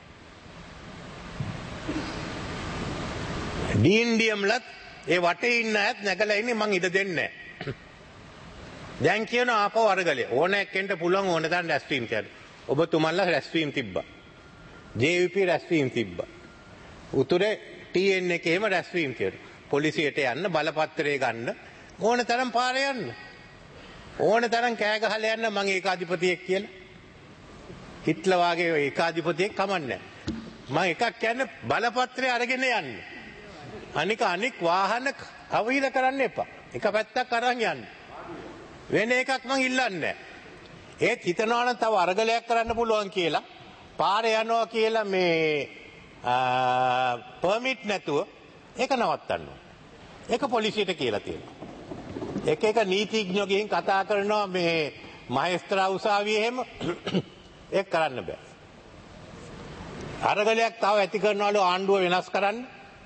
ඩීන්ඩියම්ලත් ඒ වටේ ඉන්න අයත් නැගලා ඉන්නේ මං ඉඩ දෙන්නේ නැහැ. දැන් කියන ආපහු අරගලේ ඕනෑකෙන්ට පුළුවන් ඕන තරම් රැස්වීම කරන්න. ඔබතුමන්ලා රැස්වීම තිබ්බා. JVP රැස්වීම තිබ්බා. උතුරේ TN එකේ එහෙම රැස්වීම කරා. පොලිසියට යන්න බලපත්‍රය ගන්න ඕන තරම් පාරේ යන්න. ඕන තරම් කෑ ගහලා යන්න මං ඒකාධිපතියෙක් කියලා. හිට්ලර් වාගේ ඒකාධිපතියෙක් කමන්නේ නැහැ. මං එකක් කියන්නේ බලපත්‍රය අරගෙන යන්න. අනික වාහන අවහිර කරන්න එපා. එක පැත්තක් අරන් යන්න. වෙන එකක් මං ඉල්ලන්නේ නැහැ. ඒත් හිතනවා නම් තව අරගලයක් කරන්න පුළුවන් කියලා පාරේ යනවා කියලා මේ පර්මිට් නැතුව ඒක නවත්තන්න ඕනේ. ඒක පොලිසියට කියලා තියෙනවා. එක නීතිඥයෝ ගිහින් කතා කරනවා මේ මහේස්ත්‍රා උසාවියේ එහෙම ඒක කරන්න බෑ. අරගලයක් තව ඇති කරනවලු ආණ්ඩුව වෙනස් කරන්න.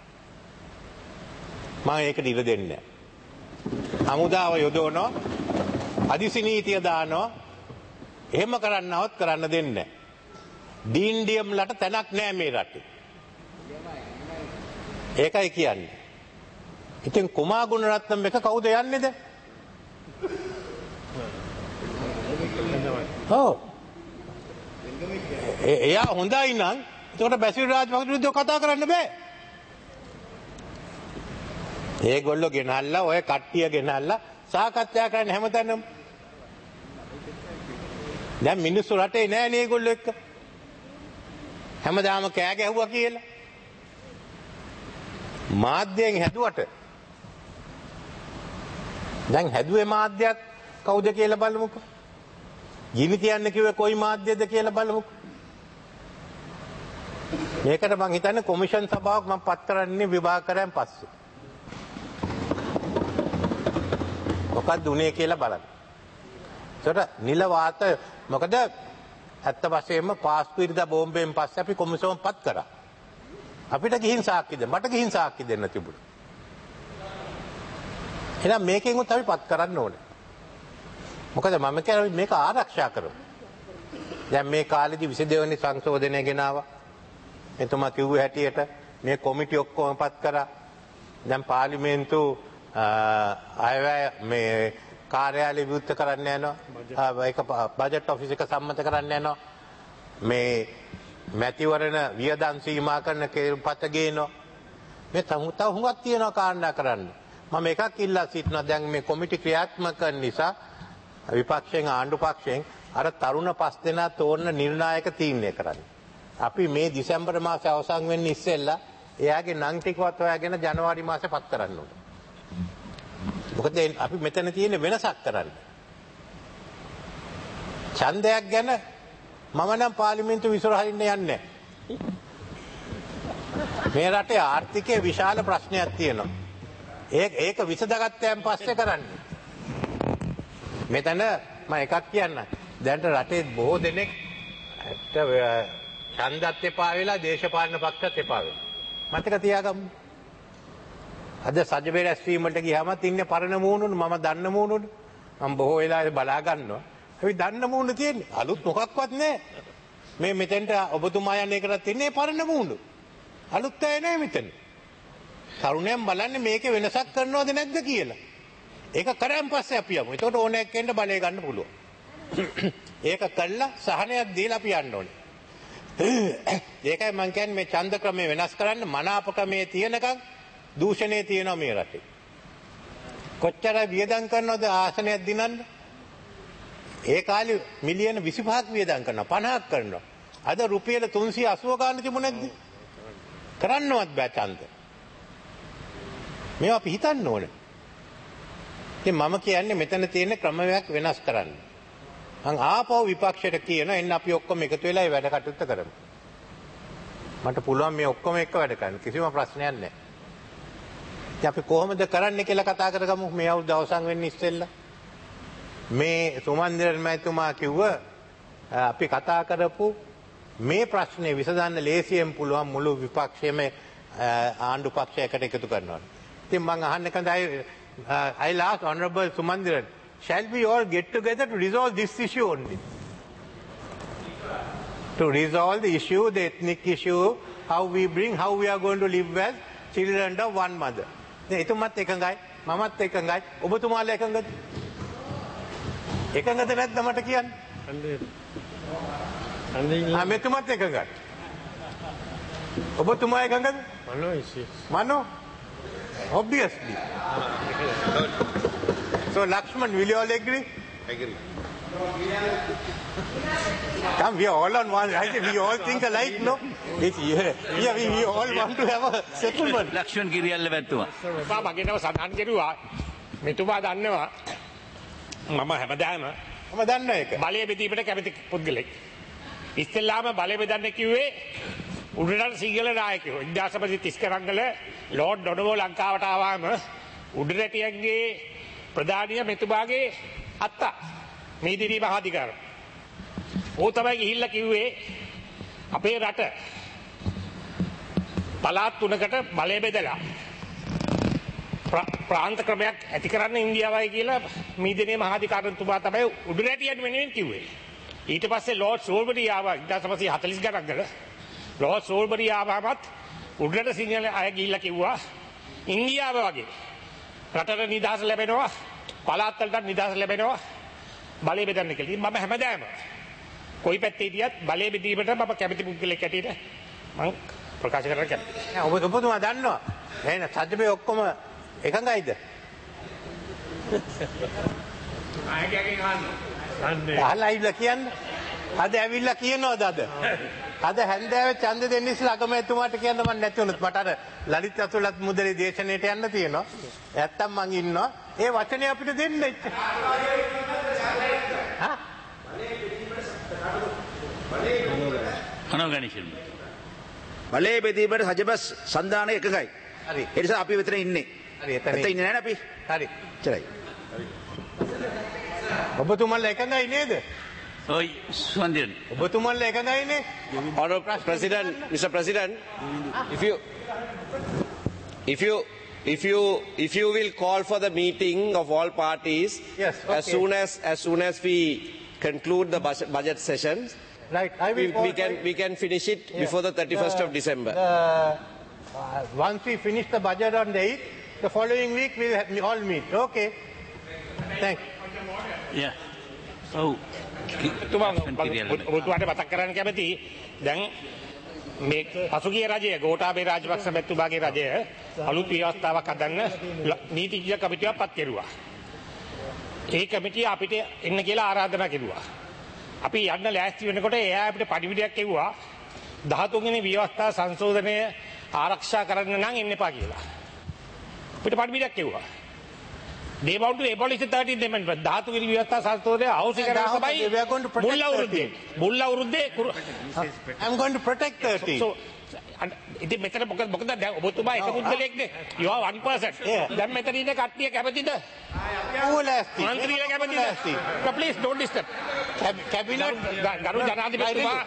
මම ඒකට ඉඩ දෙන්නේ නැහැ. හමුදාව යොදවනවා, අදිසි නීතිය දානවා. එහෙම කරන්නවත් කරන්න දෙන්නේ නැහැ. ඩීන්ඩියම්ලට තැනක් නැහැ මේ රටේ. ඒකයි කියන්නේ. ඉතින් කුමා ගුණරත්නම් එක කවුද යන්නේද? ඔව්. එයා හොඳයි නම් ඒකට බැසිල් රාජපක්ෂ විරුද්ධව කතා කරන්න බෑ. ඒගොල්ලෝ ගෙනල්ලා ඔය කට්ටිය ගෙනල්ලා සාකච්ඡා කරන්න හැමතැනම. දැන් මිනිස්සු රටේ නෑනේ ඒගොල්ලෝ එක්ක. හැමදාම කෑ ගැහුවා කියලා. මාධ්‍යයෙන් හැදුවට දැන් හැදුවේ මාධ්‍යයක් කවුද කියලා බලමුකෝ. ගිනි තියන්න කිව්වේ කොයි මාධ්‍යද කියලා බලමුකෝ. මේකට මං හිතන්නේ කොමිෂන් සභාවක් මම පත් කරන්නේ විභාග කරන් පස්සේ. මොකක්ද උනේ කියලා බලන්න. ඒකට නිල වාත මොකද ඇත්ත වශයෙන්ම පාස්කු ඉරිදා බෝම්බෙන් පස්සේ අපි කොමිසම පත් කරා. අපිට ගිහින් සාක්ෂි දෙන්න. මට ගිහින් සාක්ෂි දෙන්න තිබුණා. එහෙනම් මේකෙන් උත් අපි පත් කරන්න ඕනේ. මොකද මම කියන්නේ මේක ආරක්ෂා කරමු. දැන් මේ කාලෙදි 22 වෙනි සංශෝධනය ගෙනාවා. එතුමා කිව්වේ හැටියට මේ කොමිටි ඔක්කොම පත් කරා. දැන් පාර්ලිමේන්තු අයවැය මේ කාර්යාලය විවෘත කරන්න යනවා. ඒක බජට් ඔෆිස් එක සම්මත කරන්න යනවා. මේ මැතිවරණ වියදම් සීමා කරන පත ගේනවා. මේ තව හුඟක් තියෙනවා කාරණා කරන්න. මම එකක් ඉල්ලා සිටිනවා දැන් මේ කොමිටි ක්‍රියාත්මක කරන නිසා විපක්ෂයෙන් ආණ්ඩු පක්ෂයෙන් අර තරුණ 5 දෙනා තෝරන නිර්ණායක තීරණය කරන්නේ. අපි මේ දෙසැම්බර් මාසේ අවසන් වෙන්න ඉස්සෙල්ලා එයාගේ නම් ටිකවත් හොයාගෙන ජනවාරි මාසේ පත් කරන්න ඕනේ. මොකද අපි මෙතන තියෙන වෙනසක් කරන්න. ඡන්දයක් ගැන මම නම් පාර්ලිමේන්තුව විසිරහින්න යන්නේ නැහැ. මේ රටේ ආර්ථිකයේ විශාල ප්‍රශ්නයක් තියෙනවා. ඒක විසඳගත්තයන් පස්සේ කරන්නේ. මෙතන මම එකක් කියන්න. දැන් රටේ බොහෝ දෙනෙක් ඡන්දත් එපා වෙලා දේශපාලන පක්ෂත් එපා වෙලා. මතක තියාගමු. අද සජබේ රැස්වීමට ගියාමත් ඉන්නේ පරණ මූණුනේ මම දන්න මූණුනේ. මම බොහෝ වෙලාවෙ බලා ගන්නවා. අපි දන්න මූණ තියෙන්නේ. අලුත් මොකක්වත් නැහැ. මේ මෙතෙන්ට ඔබතුමා යන එකටත් ඉන්නේ පරණ මූණු. අලුත් අය නැහැ මෙතන. තරුණයන් බලන්නේ මේකේ වෙනසක් කරනවද නැද්ද කියලා. ඒක කරන් පස්සේ අපි යමු. ඒකට ඕනෑක් කෙන්න බලය ගන්න පුළුවන්. ඒක කළා සහනයක් දීලා අපි යන්න ඕනේ. ඒකයි මම කියන්නේ මේ ඡන්ද ක්‍රමය වෙනස් කරන්න මනාප ක්‍රමයේ තියෙනකන් දූෂණයේ තියෙනවා මේ රටේ. කොච්චර වියදම් කරනවද ආසනයක් දිනන්න? ඒ කාලේ මිලියන 25ක් වියදම් කරනවා 50ක් කරනවා. අද රුපියල 380 ගන්න තිබුණ නැද්ද? කරන්නවත් බෑ ඡන්ද. මේවා අපි හිතන්න ඕනේ. ඉතින් මම කියන්නේ මෙතන තියෙන ක්‍රමයක් වෙනස් කරන්න. මං ආපහු විපක්ෂයට කියන එන්න අපි ඔක්කොම එකතු වෙලා මේ වැඩ කටයුත්ත කරමු. මට පුළුවන් මේ ඔක්කොම එක්ක වැඩ කරන්න. කිසිම ප්‍රශ්නයක් නැහැ. ඉතින් අපි කොහොමද කරන්නේ කියලා කතා කරගමු මේ අවුරුද්ද අවසන් වෙන්න ඉස්සෙල්ලා. මේ සුමන්දිරන් මහතුමා කිව්ව අපි කතා කරපු මේ ප්‍රශ්නේ විසඳන්න ලේසියෙන් පුළුවන් මුළු විපක්ෂයේම ආණ්ඩු පක්ෂයකට එකතු කරනවා. ඉතින් මං අහන්න කඳයි I'll ask Honorable Sumandiran, shall we all get together to resolve this issue only? To resolve the issue, the ethnic issue, how we are going to live as children of one mother. එතුමත් එකඟයි, මමත් එකඟයි, ඔබතුමාලා එකඟද? එකඟද නැද්ද මට කියන්න? මෙතුමත් එකඟයි. ඔබතුමා එකඟද? මනෝ? Obviously. So Lakshman, will you all agree? Agree. Come, we are all on one. I think we all think alike, no? It's, yeah, we all want to have a settlement. Lakshman Kiriella වැත්තුවා. මගෙනව සඳහන් කෙරුවා මෙතුමා දන්නවා මම හැමදාම මම දන්නවා ඒක. බලය බෙදීමට කැමති පුද්ගලෙක්. ඉස්සෙල්ලාම බලය බෙදන්න කිව්වේ උඩරට සිංහල නායකයෝ 1930 කරංගල ලෝඩ් ඩොනෝවෝ ලංකාවට ආවම උඩරටියන්ගේ ප්‍රධානිය මෙතුමාගේ අත්තා මීදිරි මහාධිකාර. ਉਹ තමයි ගිහිල්ලා කිව්වේ අපේ රට පළාත් තුනකට බලය බෙදලා ප්‍රාන්ත ක්‍රමයක් ඇති කරන්න ඉන්දියාවයි කියලා මීදිරි මහාධිකාරතුමා තමයි උඩරටියන් වෙනුවෙන් කිව්වේ. ඊට පස්සේ ලෝඩ් සෝල්බරි ආවා 1940 ගණන්වල ලෝඩ් සෝල්බරි ආවමත් උඩරට සිංහල අය ගිහිල්ලා කිව්වා ඉන්දියාව වගේ රටට නිදහස ලැබෙනවා පළාත් වලට නිදහස ලැබෙනවා බලය බෙදන්න කියලා. ඉතින් මම හැමදාම කොයි පැත්තේ හිටියත් බලය බෙදීමට මම කැමති පුද්ගලෙක් හැටියට මම ප්‍රකාශ කරන්න කැමතියි. ඔබතුමා දන්නවා එහෙනම් සජ්ජබේ ඔක්කොම එකඟයිද? ආයෙකින් අහන්න. අහලා ඉන්න කියන්නේ. අද ඇවිල්ලා කියනවාද අද? අද හැන්දෑවේ ඡන්ද දෙන්න ඉස්සලා අගමැතිතුමාට කියන්න මම නැති වුණොත් මට අර ලලිත් අතුලත් මුදලේ දේශනෙට යන්න තියෙනවා. නැත්තම් මං ඉන්නවා. ඒ වචනේ අපිට දෙන්න ඉච්ච. හා? අනෝගණිෂන්. බලය බෙදීමට සජබස් සන්ධානය එකගයි. හරි. ඒ නිසා අපි මෙතන ඉන්නේ. හරි එතන එතන ඉන්නේ නැහැ අපි. හරි. එච්චරයි. ඔබතුමාලා එකඟයි නේද? ඔයි සුන්දිරන්. ඔබතුමාලා එකඟයිනේ? Honorable President, Mr. President, if you will call for the meeting of all parties, Yes, okay. as soon as we conclude the budget sessions, Right. I will we can finish it before the 31st of December. Once we finish the budget on the 8th, the following week we will all meet. Okay. Thanks. Yeah. ඔව්. ඔබතුමාට මතක් කරන්න කැමති දැන් මේ පසුගිය රජය ගෝඨාභය රාජපක්ෂ මැතිතුමාගේ රජය අලුත් ව්‍යවස්ථාවක් හදන්න නීතිඥ කමිටුවක් පත් කෙරුවා. ඒ කමිටිය අපිට එන්න කියලා ආරාධනා කෙරුවා. අපි යන්න ලෑස්ති වෙනකොට එයා අපිට පණිවිඩයක් එව්වා 13 වෙනි ව්‍යවස්ථා සංශෝධනය ආරක්ෂා කරන්න නම් එන්න එපා කියලා. අපිට පණිවිඩයක් එව්වා. They want to abolish the 13th Amendment. 13 වෙනි ව්‍යවස්ථා සංශෝධනය අවශ්‍ය කරන තමයි මුල් අවුරුද්දේ I'm going to protect 13. So ඉතින් මෙතන මොකද දැන් ඔබතුමා එක පුද්ගලයෙක්නේ. You are one person. දැන් මෙතන ඉන්න කට්ටිය කැමතිද? ඕලෑස්ති. මන්ත්‍රීලා කැමතිද? Please don't disturb. Cabinet ගරු ජනාධිපතිතුමා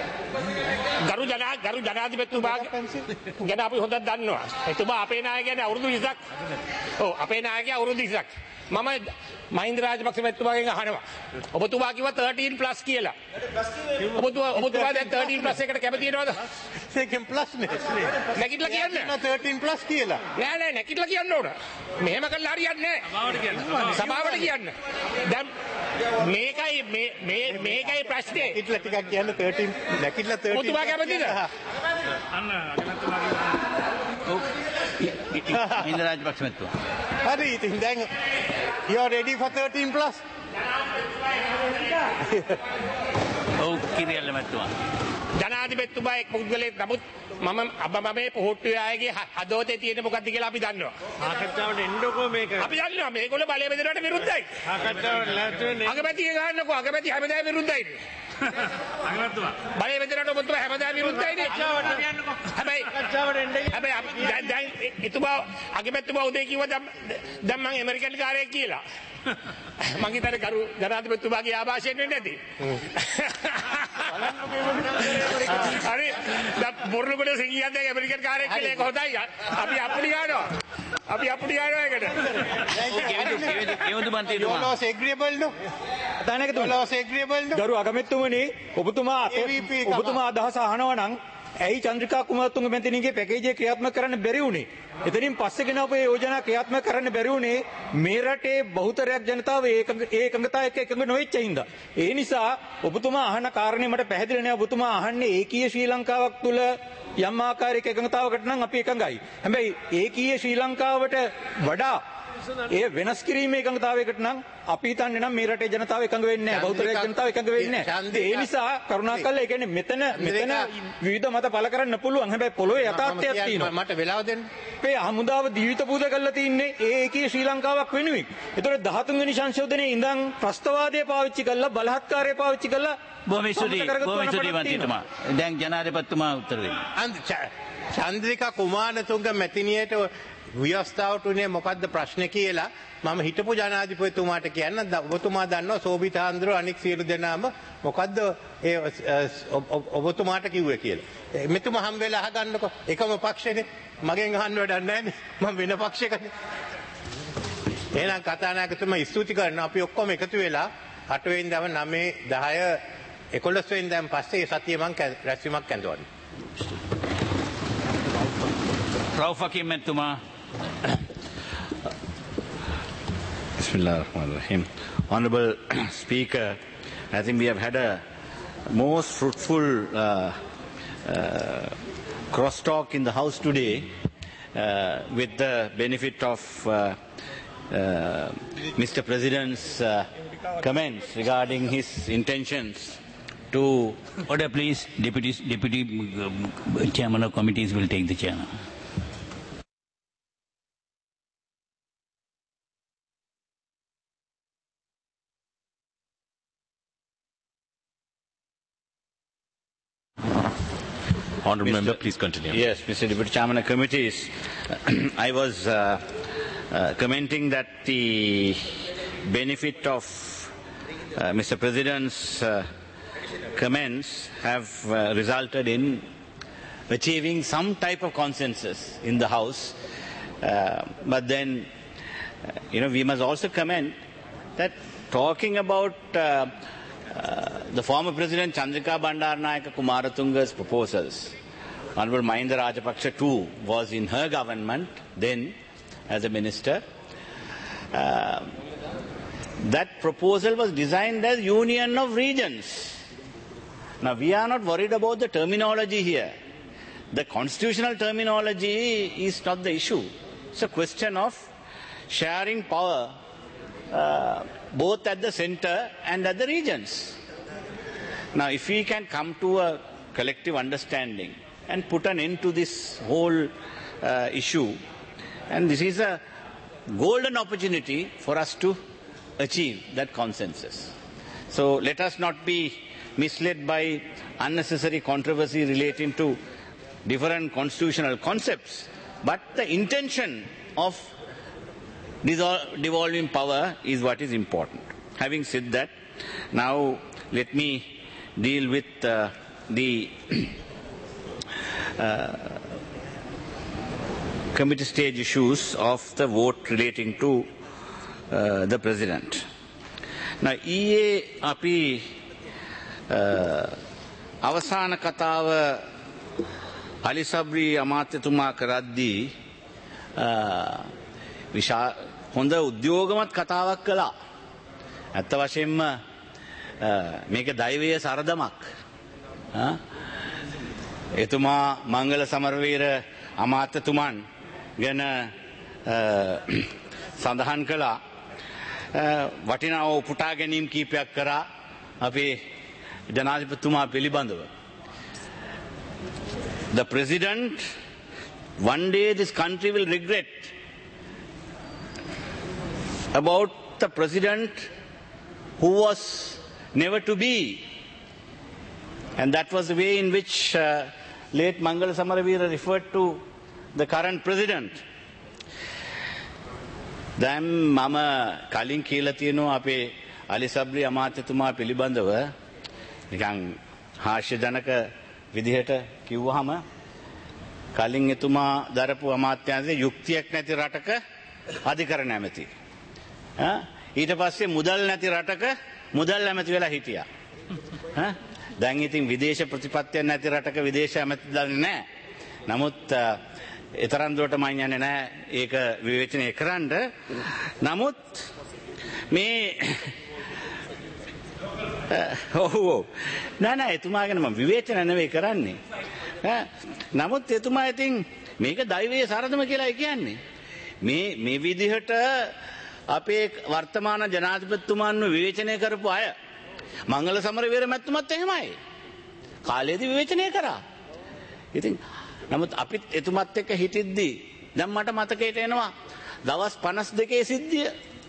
ගරු ජනාධිපතිතුමා ගැන අපි හොඳට දන්නවා. එතුමා අපේ නායකයානේ අවුරුදු 20ක්. ඔව් අපේ නායකයා අවුරුදු 20ක්. මම මහින්ද රාජපක්ෂ මැතිතුමාගෙන් අහනවා. ඔබතුමා කිව්වා 13+ කියලා. ඔබතුමා දැන් 13+ එකට කැමති වෙනවද? second plus නේ. නැගිටලා කියන්න. 13+ කියලා. නෑ නැගිටලා කියන්න ඕන. මෙහෙම කළා හරියන්නේ නෑ. සභාවට කියන්න. දැන් මේකයි ප්‍රශ්නේ. නැගිටලා ටිකක් කියන්න 13 නැගිටලා 13. ඔබතුමා කැමතිද? මහින්ද රාජපක්ෂ මැතිතුමා. හරි ඉතින් දැන් you are ready for 13+. ඔව් කිරියල්ල මැතිතුමා. ජනාධිපතිතුමා එක් පුද්ගලයෙක් නමුත් මම මේ පොහොට්ටුවේ ආයේගේ හදවතේ තියෙන මොකද්ද කියලා අපි දන්නවා. ආකච්ඡාවට එන්නකෝ මේක. අපි දන්නවා මේගොල්ලෝ බලය බෙදනවට විරුද්ධයි. ආකච්ඡාවට ලෑස්ති වෙන්නේ. අගමැතිය ගන්නකෝ අගමැතිය හැමදාම විරුද්ධයි. අගමැතිතුමා. බලය බෙදනවට ඔබතුමා හැමදාම විරුද්ධයිනේ. ආකච්ඡාවට යන්නකෝ. ආකච්ඡාවට එන්නේ. හැබැයි දැන් එතුමා අගමැතිතුමා උදේ කිව්වා දැන් මම ඇමරිකන් කාරයෙක් කියලා. මං හිතන්නේ කරු ජනාධිපතිතුමාගේ ආభాෂයෙන් වෙන්නේ නැති. හරි දැන් බොරුකොට සිංහියන් දැන් ඇමරිකන් කාරයෙක් කියලා ඒක හොඳයි. අපි අපුඩි යනවා ඒකට. ඒවදු මන්ත්‍රීතුමා. was agreeable no. was agreeable no. ගරු අගමැතිතුමනි ඔබතුමා අදහස අහනවා නම් ඇයි චන්ද්‍රිකා කුමාරතුංග මැතිණියගේ පැකේජය ක්‍රියාත්මක කරන්න බැරි වුණේ? එතනින් පස්සේ ගෙනාවු ඒ යෝජනා ක්‍රියාත්මක කරන්න බැරි වුණේ මේ රටේ බහුතරයක් ජනතාව ඒකඟතාවයක එකඟ නොවෙච්ච හින්දා. ඒ නිසා ඔබතුමා අහන කාරණේ මට පැහැදිලි නෑ. ඔබතුමා අහන්නේ ඒකීය ශ්‍රී ලංකාවක් තුල යම් ආකාරයක එකඟතාවකට නම් අපි එකඟයි. හැබැයි ඒකීය ශ්‍රී ලංකාවට වඩා ඒ වෙනස් කිරීමේ එකඟතාවයකට නම් අපි හිතන්නේ නම් මේ රටේ ජනතාව එකඟ වෙන්නේ නැහැ. බෞද්ධ ජනතාව එකඟ වෙන්නේ නැහැ. ඒ නිසා කරුණාකරලා ඒ කියන්නේ මෙතන විවිධ මත පළ කරන්න පුළුවන්. හැබැයි පොළොවේ යථාර්ථයක් තියෙනවා. මට වෙලාව දෙන්න. මේ හමුදාව ජීවිත පූජා කරලා තින්නේ ඒකී ශ්‍රී ලංකාවක් වෙනුවෙන්. ඒතකොට 13 වෙනි සංශෝධනයේ ඉඳන් ප්‍රස්තවාදය පාවිච්චි කරලා බලහත්කාරය පාවිච්චි කරලා බොහොම ස්තුතියි මන්ත්‍රීතුමා. දැන් ජනාධිපතිතුමා උත්තර දෙන්න. චන්ද්‍රිකා කුමාරතුංග මැතිණියට ව්‍යවස්ථාවට උනේ මොකද්ද ප්‍රශ්නේ කියලා මම හිටපු ජනාධිපතිතුමාට කියන්න ඔබතුමා දන්නවා සෝබිත ආන්දර අනික් සියලු දෙනාම මොකද්ද ඒ ඔබතුමාට කිව්වේ කියලා. මෙතුමා හැම වෙලාව අහගන්නකො එකම පක්ෂනේ මගෙන් අහන්න වැඩක් නැහැනේ මම වෙන පක්ෂයකනේ. එහෙනම් කතානායකතුමා ස්තුති කරනවා අපි ඔක්කොම එකතු වෙලා 8 වෙනිදාම 9 10 11 වෙනිදාන් පස්සේ සතිය මම රැස්වීමක් ඇඳවන්නේ. රවුෆ් හකීම් මැතිතුමා. Bismillah ar-Rahman ar-Rahim. Honorable Speaker, I think we have had a most fruitful crosstalk in the House today with the benefit of Mr. President's comments regarding his intentions to... Order please. Deputy Chairman of Committees will take the chair now. Honourable Member, please continue. Yes, Mr. Deputy Chairman of Committees, I was commenting that the benefit of Mr. President's comments have resulted in achieving some type of consensus in the House. But then, we must also comment that talking about the former President Chandrika Bandaranaike Kumaratunga's proposals, Honorable Mahinda Rajapaksa too was in her government then as a minister. That proposal was designed as union of regions. Now we are not worried about the terminology here. The constitutional terminology is not the issue. It's a question of sharing power both at the center and at the regions. Now, if we can come to a collective understanding and put an end to this whole issue, and this is a golden opportunity for us to achieve that consensus. So let us not be misled by unnecessary controversy relating to different constitutional concepts, but the intention of devolving power is what is important. Having said that, now let me deal with the committee stage issues of the vote relating to the president. Now, EA api අවසාන කතාව අලිසබ්රි අමාත්‍යතුමා කරද්දී හොඳ උද්‍යෝගමත් කතාවක් කළා. ඇත්ත වශයෙන්ම මේක දෛවීය සරදමක්. එතුමා මංගල සමරවීර අමාත්‍යතුමන් ගැන සඳහන් කළා. වටිනා උපුටා ගැනීම් කීපයක් කරා අපේ ජනාධිපතිතුමා පිළිබඳව. The president, one day this country will regret about the president who was never to be. And that was the way in which late Mangala Samaravira referred to the current president. දැන් මම කලින් කියලා තියෙනවා අපේ අලිසබ්රි අමාත්‍යතුමා පිළිබඳව නිකන් හාස්‍යජනක විදිහට කිව්වහම කලින් එතුමා දරපු අමාත්‍යාංශයේ යුක්තියක් නැති රටක අධිකරණ ඇමති. ඊට පස්සේ මුදල් නැති රටක මුදල් ඇමති වෙලා හිටියා. දැන් ඉතින් විදේශ ප්‍රතිපත්තියක් නැති රටක විදේශ ඇමති දන්නේ නැහැ. නමුත් එතරම් දුරට මම යන්නේ නැහැ ඒක විවේචනය කරන්න. නමුත් මේ නෑ එතුමා ගැන මම විවේචන නෙවෙයි කරන්නේ. නමුත් එතුමා ඉතින් මේක දෛවීය සරදම කියලායි කියන්නේ. මේ විදිහට අපේ වර්තමාන ජනාධිපතිතුමන්ව විවේචනය කරපු අය මංගල සමරවීර මැතිතුමත් එහෙමයි. කාලයේදී විවේචනය කරා. ඉතින් නමුත් අපිත් එතුමත් එක්ක හිටිද්දී දැන් මට මතකයට එනවා දවස් 52 සිද්ධිය.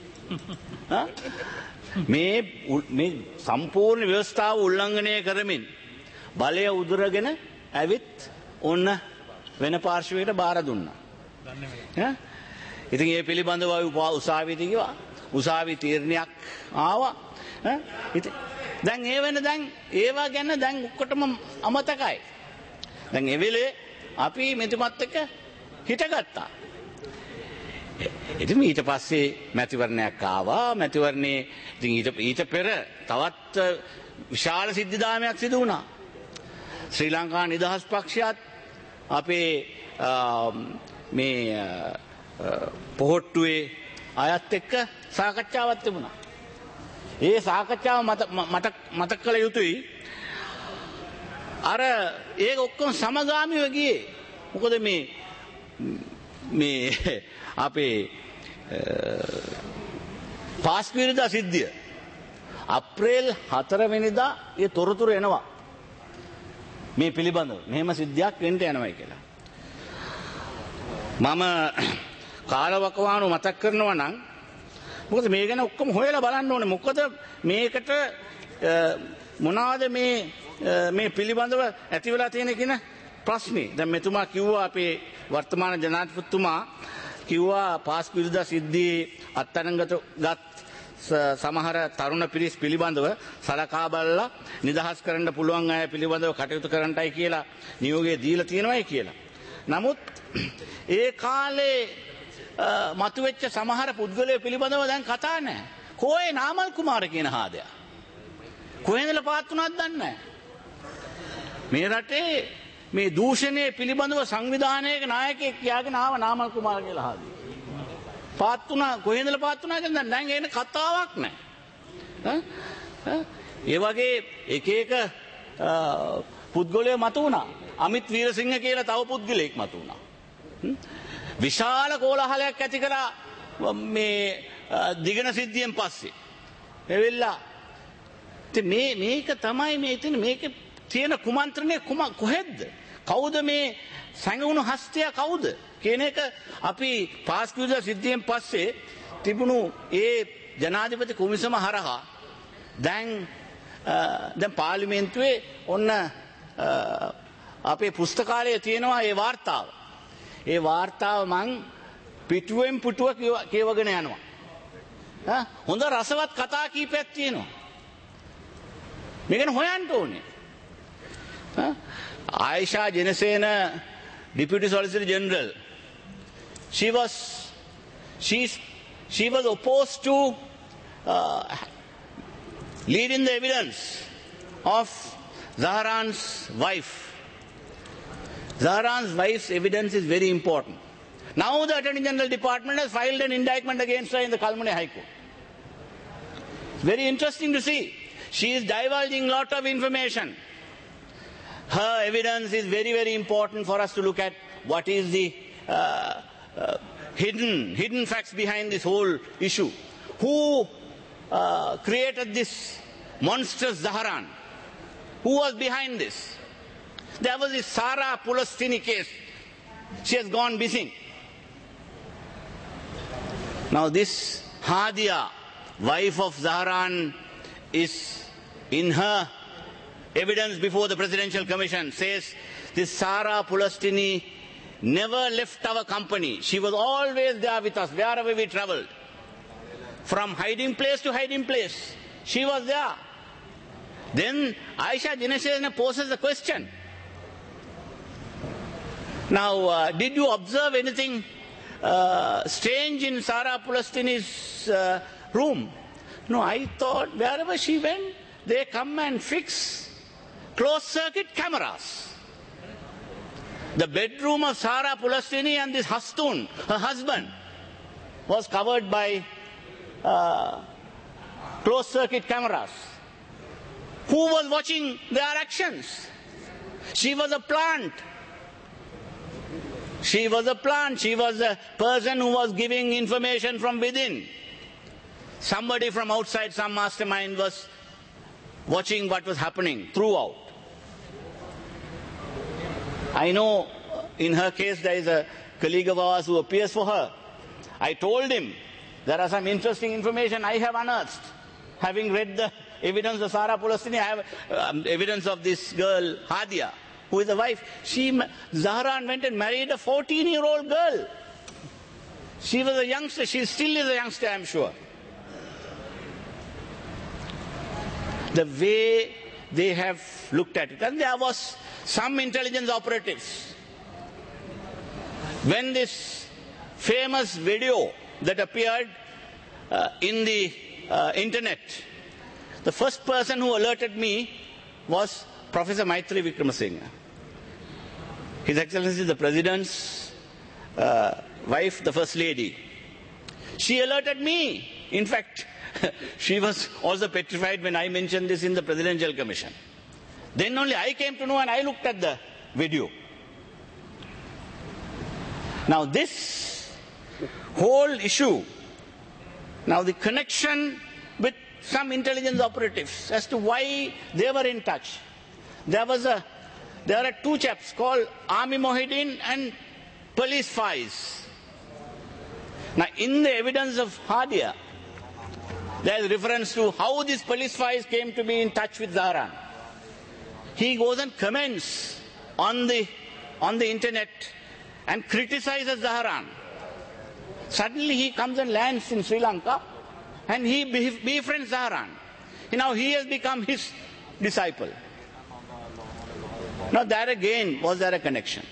මේ සම්පූර්ණ ව්‍යවස්ථාව උල්ලංඝනය කරමින් බලය උදුරගෙන ඇවිත් ඔන්න වෙන පාර්ශවයට බාර දුන්නා. ඉතින් ඒ පිළිබඳව උසාවියට ගියා. උසාවි තීරණයක් ආවා. ඉතින් දැන් ඒවා ගැන දැන් ඔක්කොටම අමතකයි. දැන් ඒ වෙලේ අපි මෙතුමත් එක්ක හිටගත්තා. ඉතින් ඊට පස්සේ මැතිවරණයක් ආවා. මැතිවරණේ ඉතින් ඊට පෙර තවත් විශාල සිද්ධාමයක් සිදු වුණා. ශ්‍රී ලංකා නිදහස් පක්ෂයත් අපේ මේ පොහොට්ටුවේ අයත් එක්ක සාකච්ඡාවක් තිබුණා. ඒ සාකච්ඡාව මතක් කළ යුතුයි. අර ඒක ඔක්කොම සමගාමීව ගියේ. මොකද මේ අපේ පාස්පීරිදා සිද්ධිය අප්‍රේල් 4 වෙනිදා ඒ තොරතුරු එනවා. මේ පිළිබඳව මෙහෙම සිද්ධියක් වෙන්න යනවායි කියලා. මම කාලවකවානු මතක් කරනවා නම් මොකද මේ ගැන ඔක්කොම හොයලා බලන්න ඕනේ. මොකද මේකට මොනවාද මේ පිළිබඳව ඇති වෙලා තියෙන කියන ප්‍රශ්නේ. දැන් මෙතුමා කිව්වා අපේ වර්තමාන ජනාධිපතිතුමා කිව්වා පාස්පීරිදා සිද්ධියේ අත්අඩංගුවට ගත් සමහර තරුණ පිරිස් පිළිබඳව සලකා බලලා නිදහස් කරන්න පුළුවන් අය පිළිබඳව කටයුතු කරන්නයි කියලා නියෝගය දීලා තියෙනවායි කියලා. නමුත් ඒ කාලේ මතුවෙච්ච සමහර පුද්ගලයෝ පිළිබඳව දැන් කතා නැහැ. කොහේ නාමල් කුමාර කියන හාදයා. කොහෙන්දලා පාත් වුණාද දන්නේ නැහැ. මේ රටේ මේ දූෂණය පිළිබඳව සංවිධානයක නායකයෙක් කියාගෙන ආව නාමල් කුමාර කියලා හාදේ. පාත් වුණා කොහෙන්දලා පාත් වුණා කියන දැන් එන කතාවක් නැහැ. ඒ වගේ එක පුද්ගලයෝ මතු වුණා. අමිත් වීරසිංහ කියලා තව පුද්ගලයෙක් මතු වුණා. විශාල කෝලාහලයක් ඇති කරා මේ දිගන සිද්ධියෙන් පස්සේ. එවෙල්ලා මේක තමයි මේ තියෙන මේක තියෙන කුමන්ත්‍රණය කොහෙද්ද? කවුද මේ සංගුණ හස්තය කවුද? කියන එක අපි පාස්කූද සිද්ධියෙන් පස්සේ තිබුණු ඒ ජනාධිපති කොමිසම හරහා දැන් පාර්ලිමේන්තුවේ ඔන්න අපේ පුස්තකාලයේ තියෙනවා ඒ වාර්තාව. ඒ වාර්තාව මං පිටුවෙන් පිටුව කියවගෙන යනවා. හොඳ රසවත් කතා කීපයක් තියෙනවා. මේකන හොයන්න ඕනේ. Aisha Jinasena, Deputy Solicitor General, she was opposed to leading the evidence of Zahran's wife. Zahran's wife's evidence is very important. Now the Attorney General Department has filed an indictment against her in the Kalmane High Court. It's very interesting to see. She is divulging a lot of information. Her evidence is very, very important for us to look at what is the hidden facts behind this whole issue. Who created this monstrous Zahran? Who was behind this? There was this Sara Pulastini case. She has gone missing. Now this Hadia, wife of Zahran, is in her evidence before the Presidential Commission, says this Sara Pulastini never left our company. She was always there with us wherever we traveled. From hiding place to hiding place, she was there. Then Aisha Jinasena poses the question. Now, did you observe anything strange in Sara Pulastini's room? No, I thought wherever she went, they come and fix closed-circuit cameras. The bedroom of Sara Pulastini and this Hastun, her husband, was covered by closed-circuit cameras. Who was watching their actions? She was a plant. She was a plant. She was a person who was giving information from within. Somebody from outside, some mastermind, was watching what was happening throughout. I know in her case there is a colleague of ours who appears for her. I told him there are some interesting information I have unearthed. Having read the evidence of Sara Pulastini, I have evidence of this girl, Hadia, who is the wife. Zahran went and married a 14-year-old girl. She was a youngster. She still is a youngster, I am sure. The way they have looked at it. And there was some intelligence operatives. When this famous video that appeared in the internet, the first person who alerted me was Professor Maitri Wickramasinghe. His Excellency the President's wife, the First Lady. She alerted me. In fact, she was also petrified when I mentioned this in the Presidential Commission. Then only I came to know and I looked at the video. Now this whole issue, now the connection with some intelligence operatives as to why they were in touch. There are two chaps called Army Mohideen and Police Faiz. Now in the evidence of Hadia, there is reference to how this Police Faiz came to be in touch with Zahran. He goes and comments on the internet and criticizes Zahran. Suddenly he comes and lands in Sri Lanka and he befriends Zahran. Now he has become his disciple. Now there again was there a connection.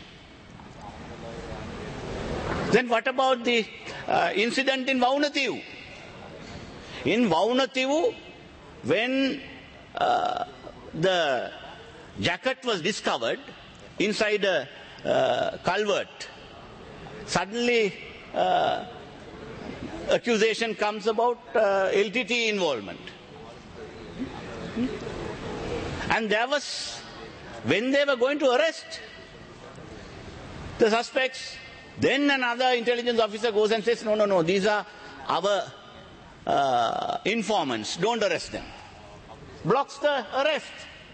Then what about the incident in Vaunathievu? In Vaunathievu, when the jacket was discovered inside a culvert, suddenly accusation comes about LTT involvement. And there was, when they were going to arrest the suspects, then another intelligence officer goes and says, no, these are our informants, don't arrest them. Blocks the arrest.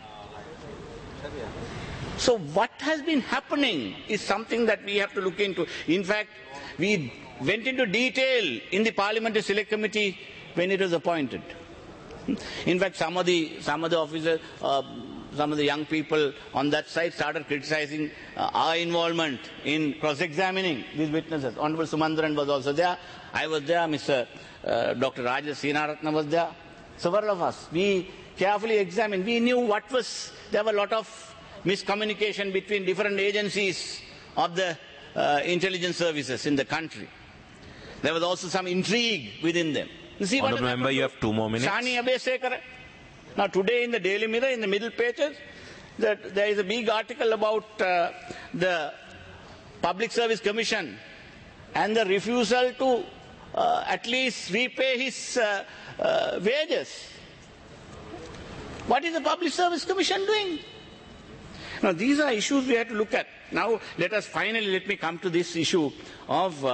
So what has been happening is something that we have to look into. In fact, we went into detail in the Parliamentary Select Committee when it was appointed. In fact, some of the officers, some of the young people on that side started criticizing our involvement in cross-examining these witnesses. Honorable Sumandran was also there. I was there. Mr. Dr. Raja Seenaratna was there. Several of us. We carefully examined. We knew there were a lot of miscommunication between different agencies of the intelligence services in the country. There was also some intrigue within them. You see, Honourable Member, you have 2 more minutes. Shani Abesekara. Now today in the Daily Mirror, in the middle pages, there is a big article about the Public Service Commission and the refusal to at least repay his wages. What is the Public Service Commission doing? Now these are issues we have to look at. Now let me come to this issue of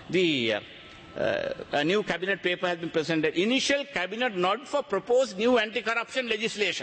a new cabinet paper has been presented. Initial cabinet nod for proposed new anti-corruption legislation.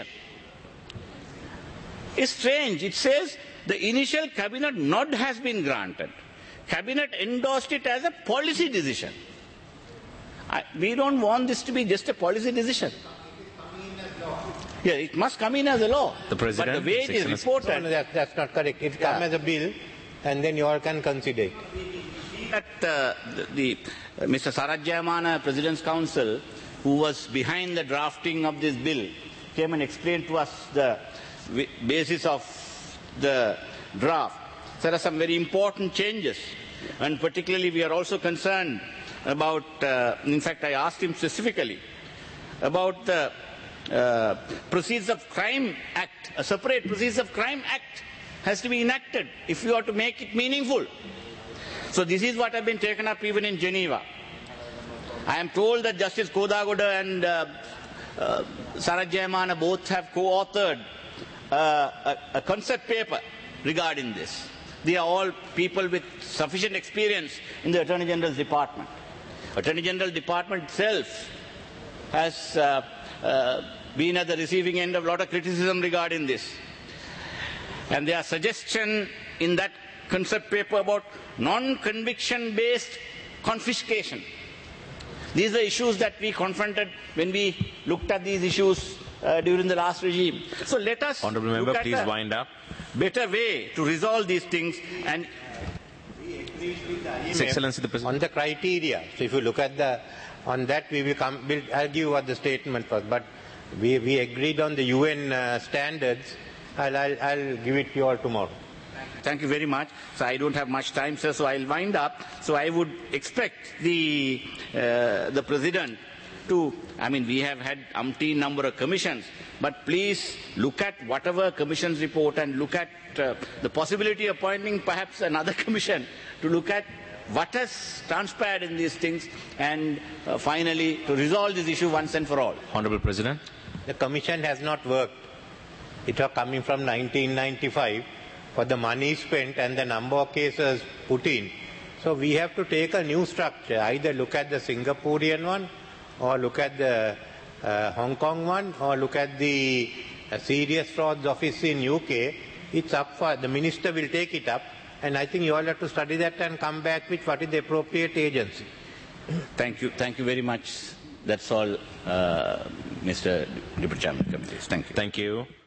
It's strange. It says the initial cabinet nod has been granted. Cabinet endorsed it as a policy decision. We don't want this to be just a policy decision. Yeah, it must come in as a law. The President, but the way it is reported... No, that's not correct. It comes as a bill and then you all can consider it. That Mr. Sarath Jayamana, President's Counsel, who was behind the drafting of this bill, came and explained to us the basis of the draft. There are some very important changes, and particularly we are also concerned about, in fact I asked him specifically, about the Proceeds of Crime Act. A separate Proceeds of Crime Act has to be enacted if you are to make it meaningful. So this is what has been taken up even in Geneva. I am told that Justice Kodagoda and Sarath Jayamana both have co-authored a concept paper regarding this. They are all people with sufficient experience in the Attorney General's Department. Attorney General Department itself has been at the receiving end of a lot of criticism regarding this. And there are suggestions in that concept paper about non-conviction based confiscation. These are issues that we confronted when we looked at these issues during the last regime. So let us Honourable Member, look at please wind up. Better way to resolve these things. And His Excellency the President. On the criteria, so if you look at on that we will I'll give you what the statement was, but we agreed on the UN standards. I'll give it to you all tomorrow. Thank you very much. So I don't have much time, sir, so I'll wind up. So I would expect the President to, we have had umpteen number of commissions, but please look at whatever commission's report and look at the possibility of appointing perhaps another commission to look at what has transpired in these things and finally to resolve this issue once and for all. Honourable President. The commission has not worked. It was coming from 1995 for the money spent and the number of cases put in. So we have to take a new structure, either look at the Singaporean one or look at the Hong Kong one or look at the Serious Frauds Office in UK. It's up for, the minister will take it up, and I think you all have to study that and come back with what is the appropriate agency. Thank you very much. That's all, Mr. Deputy Chairman of the Committee. Thank you. Thank you.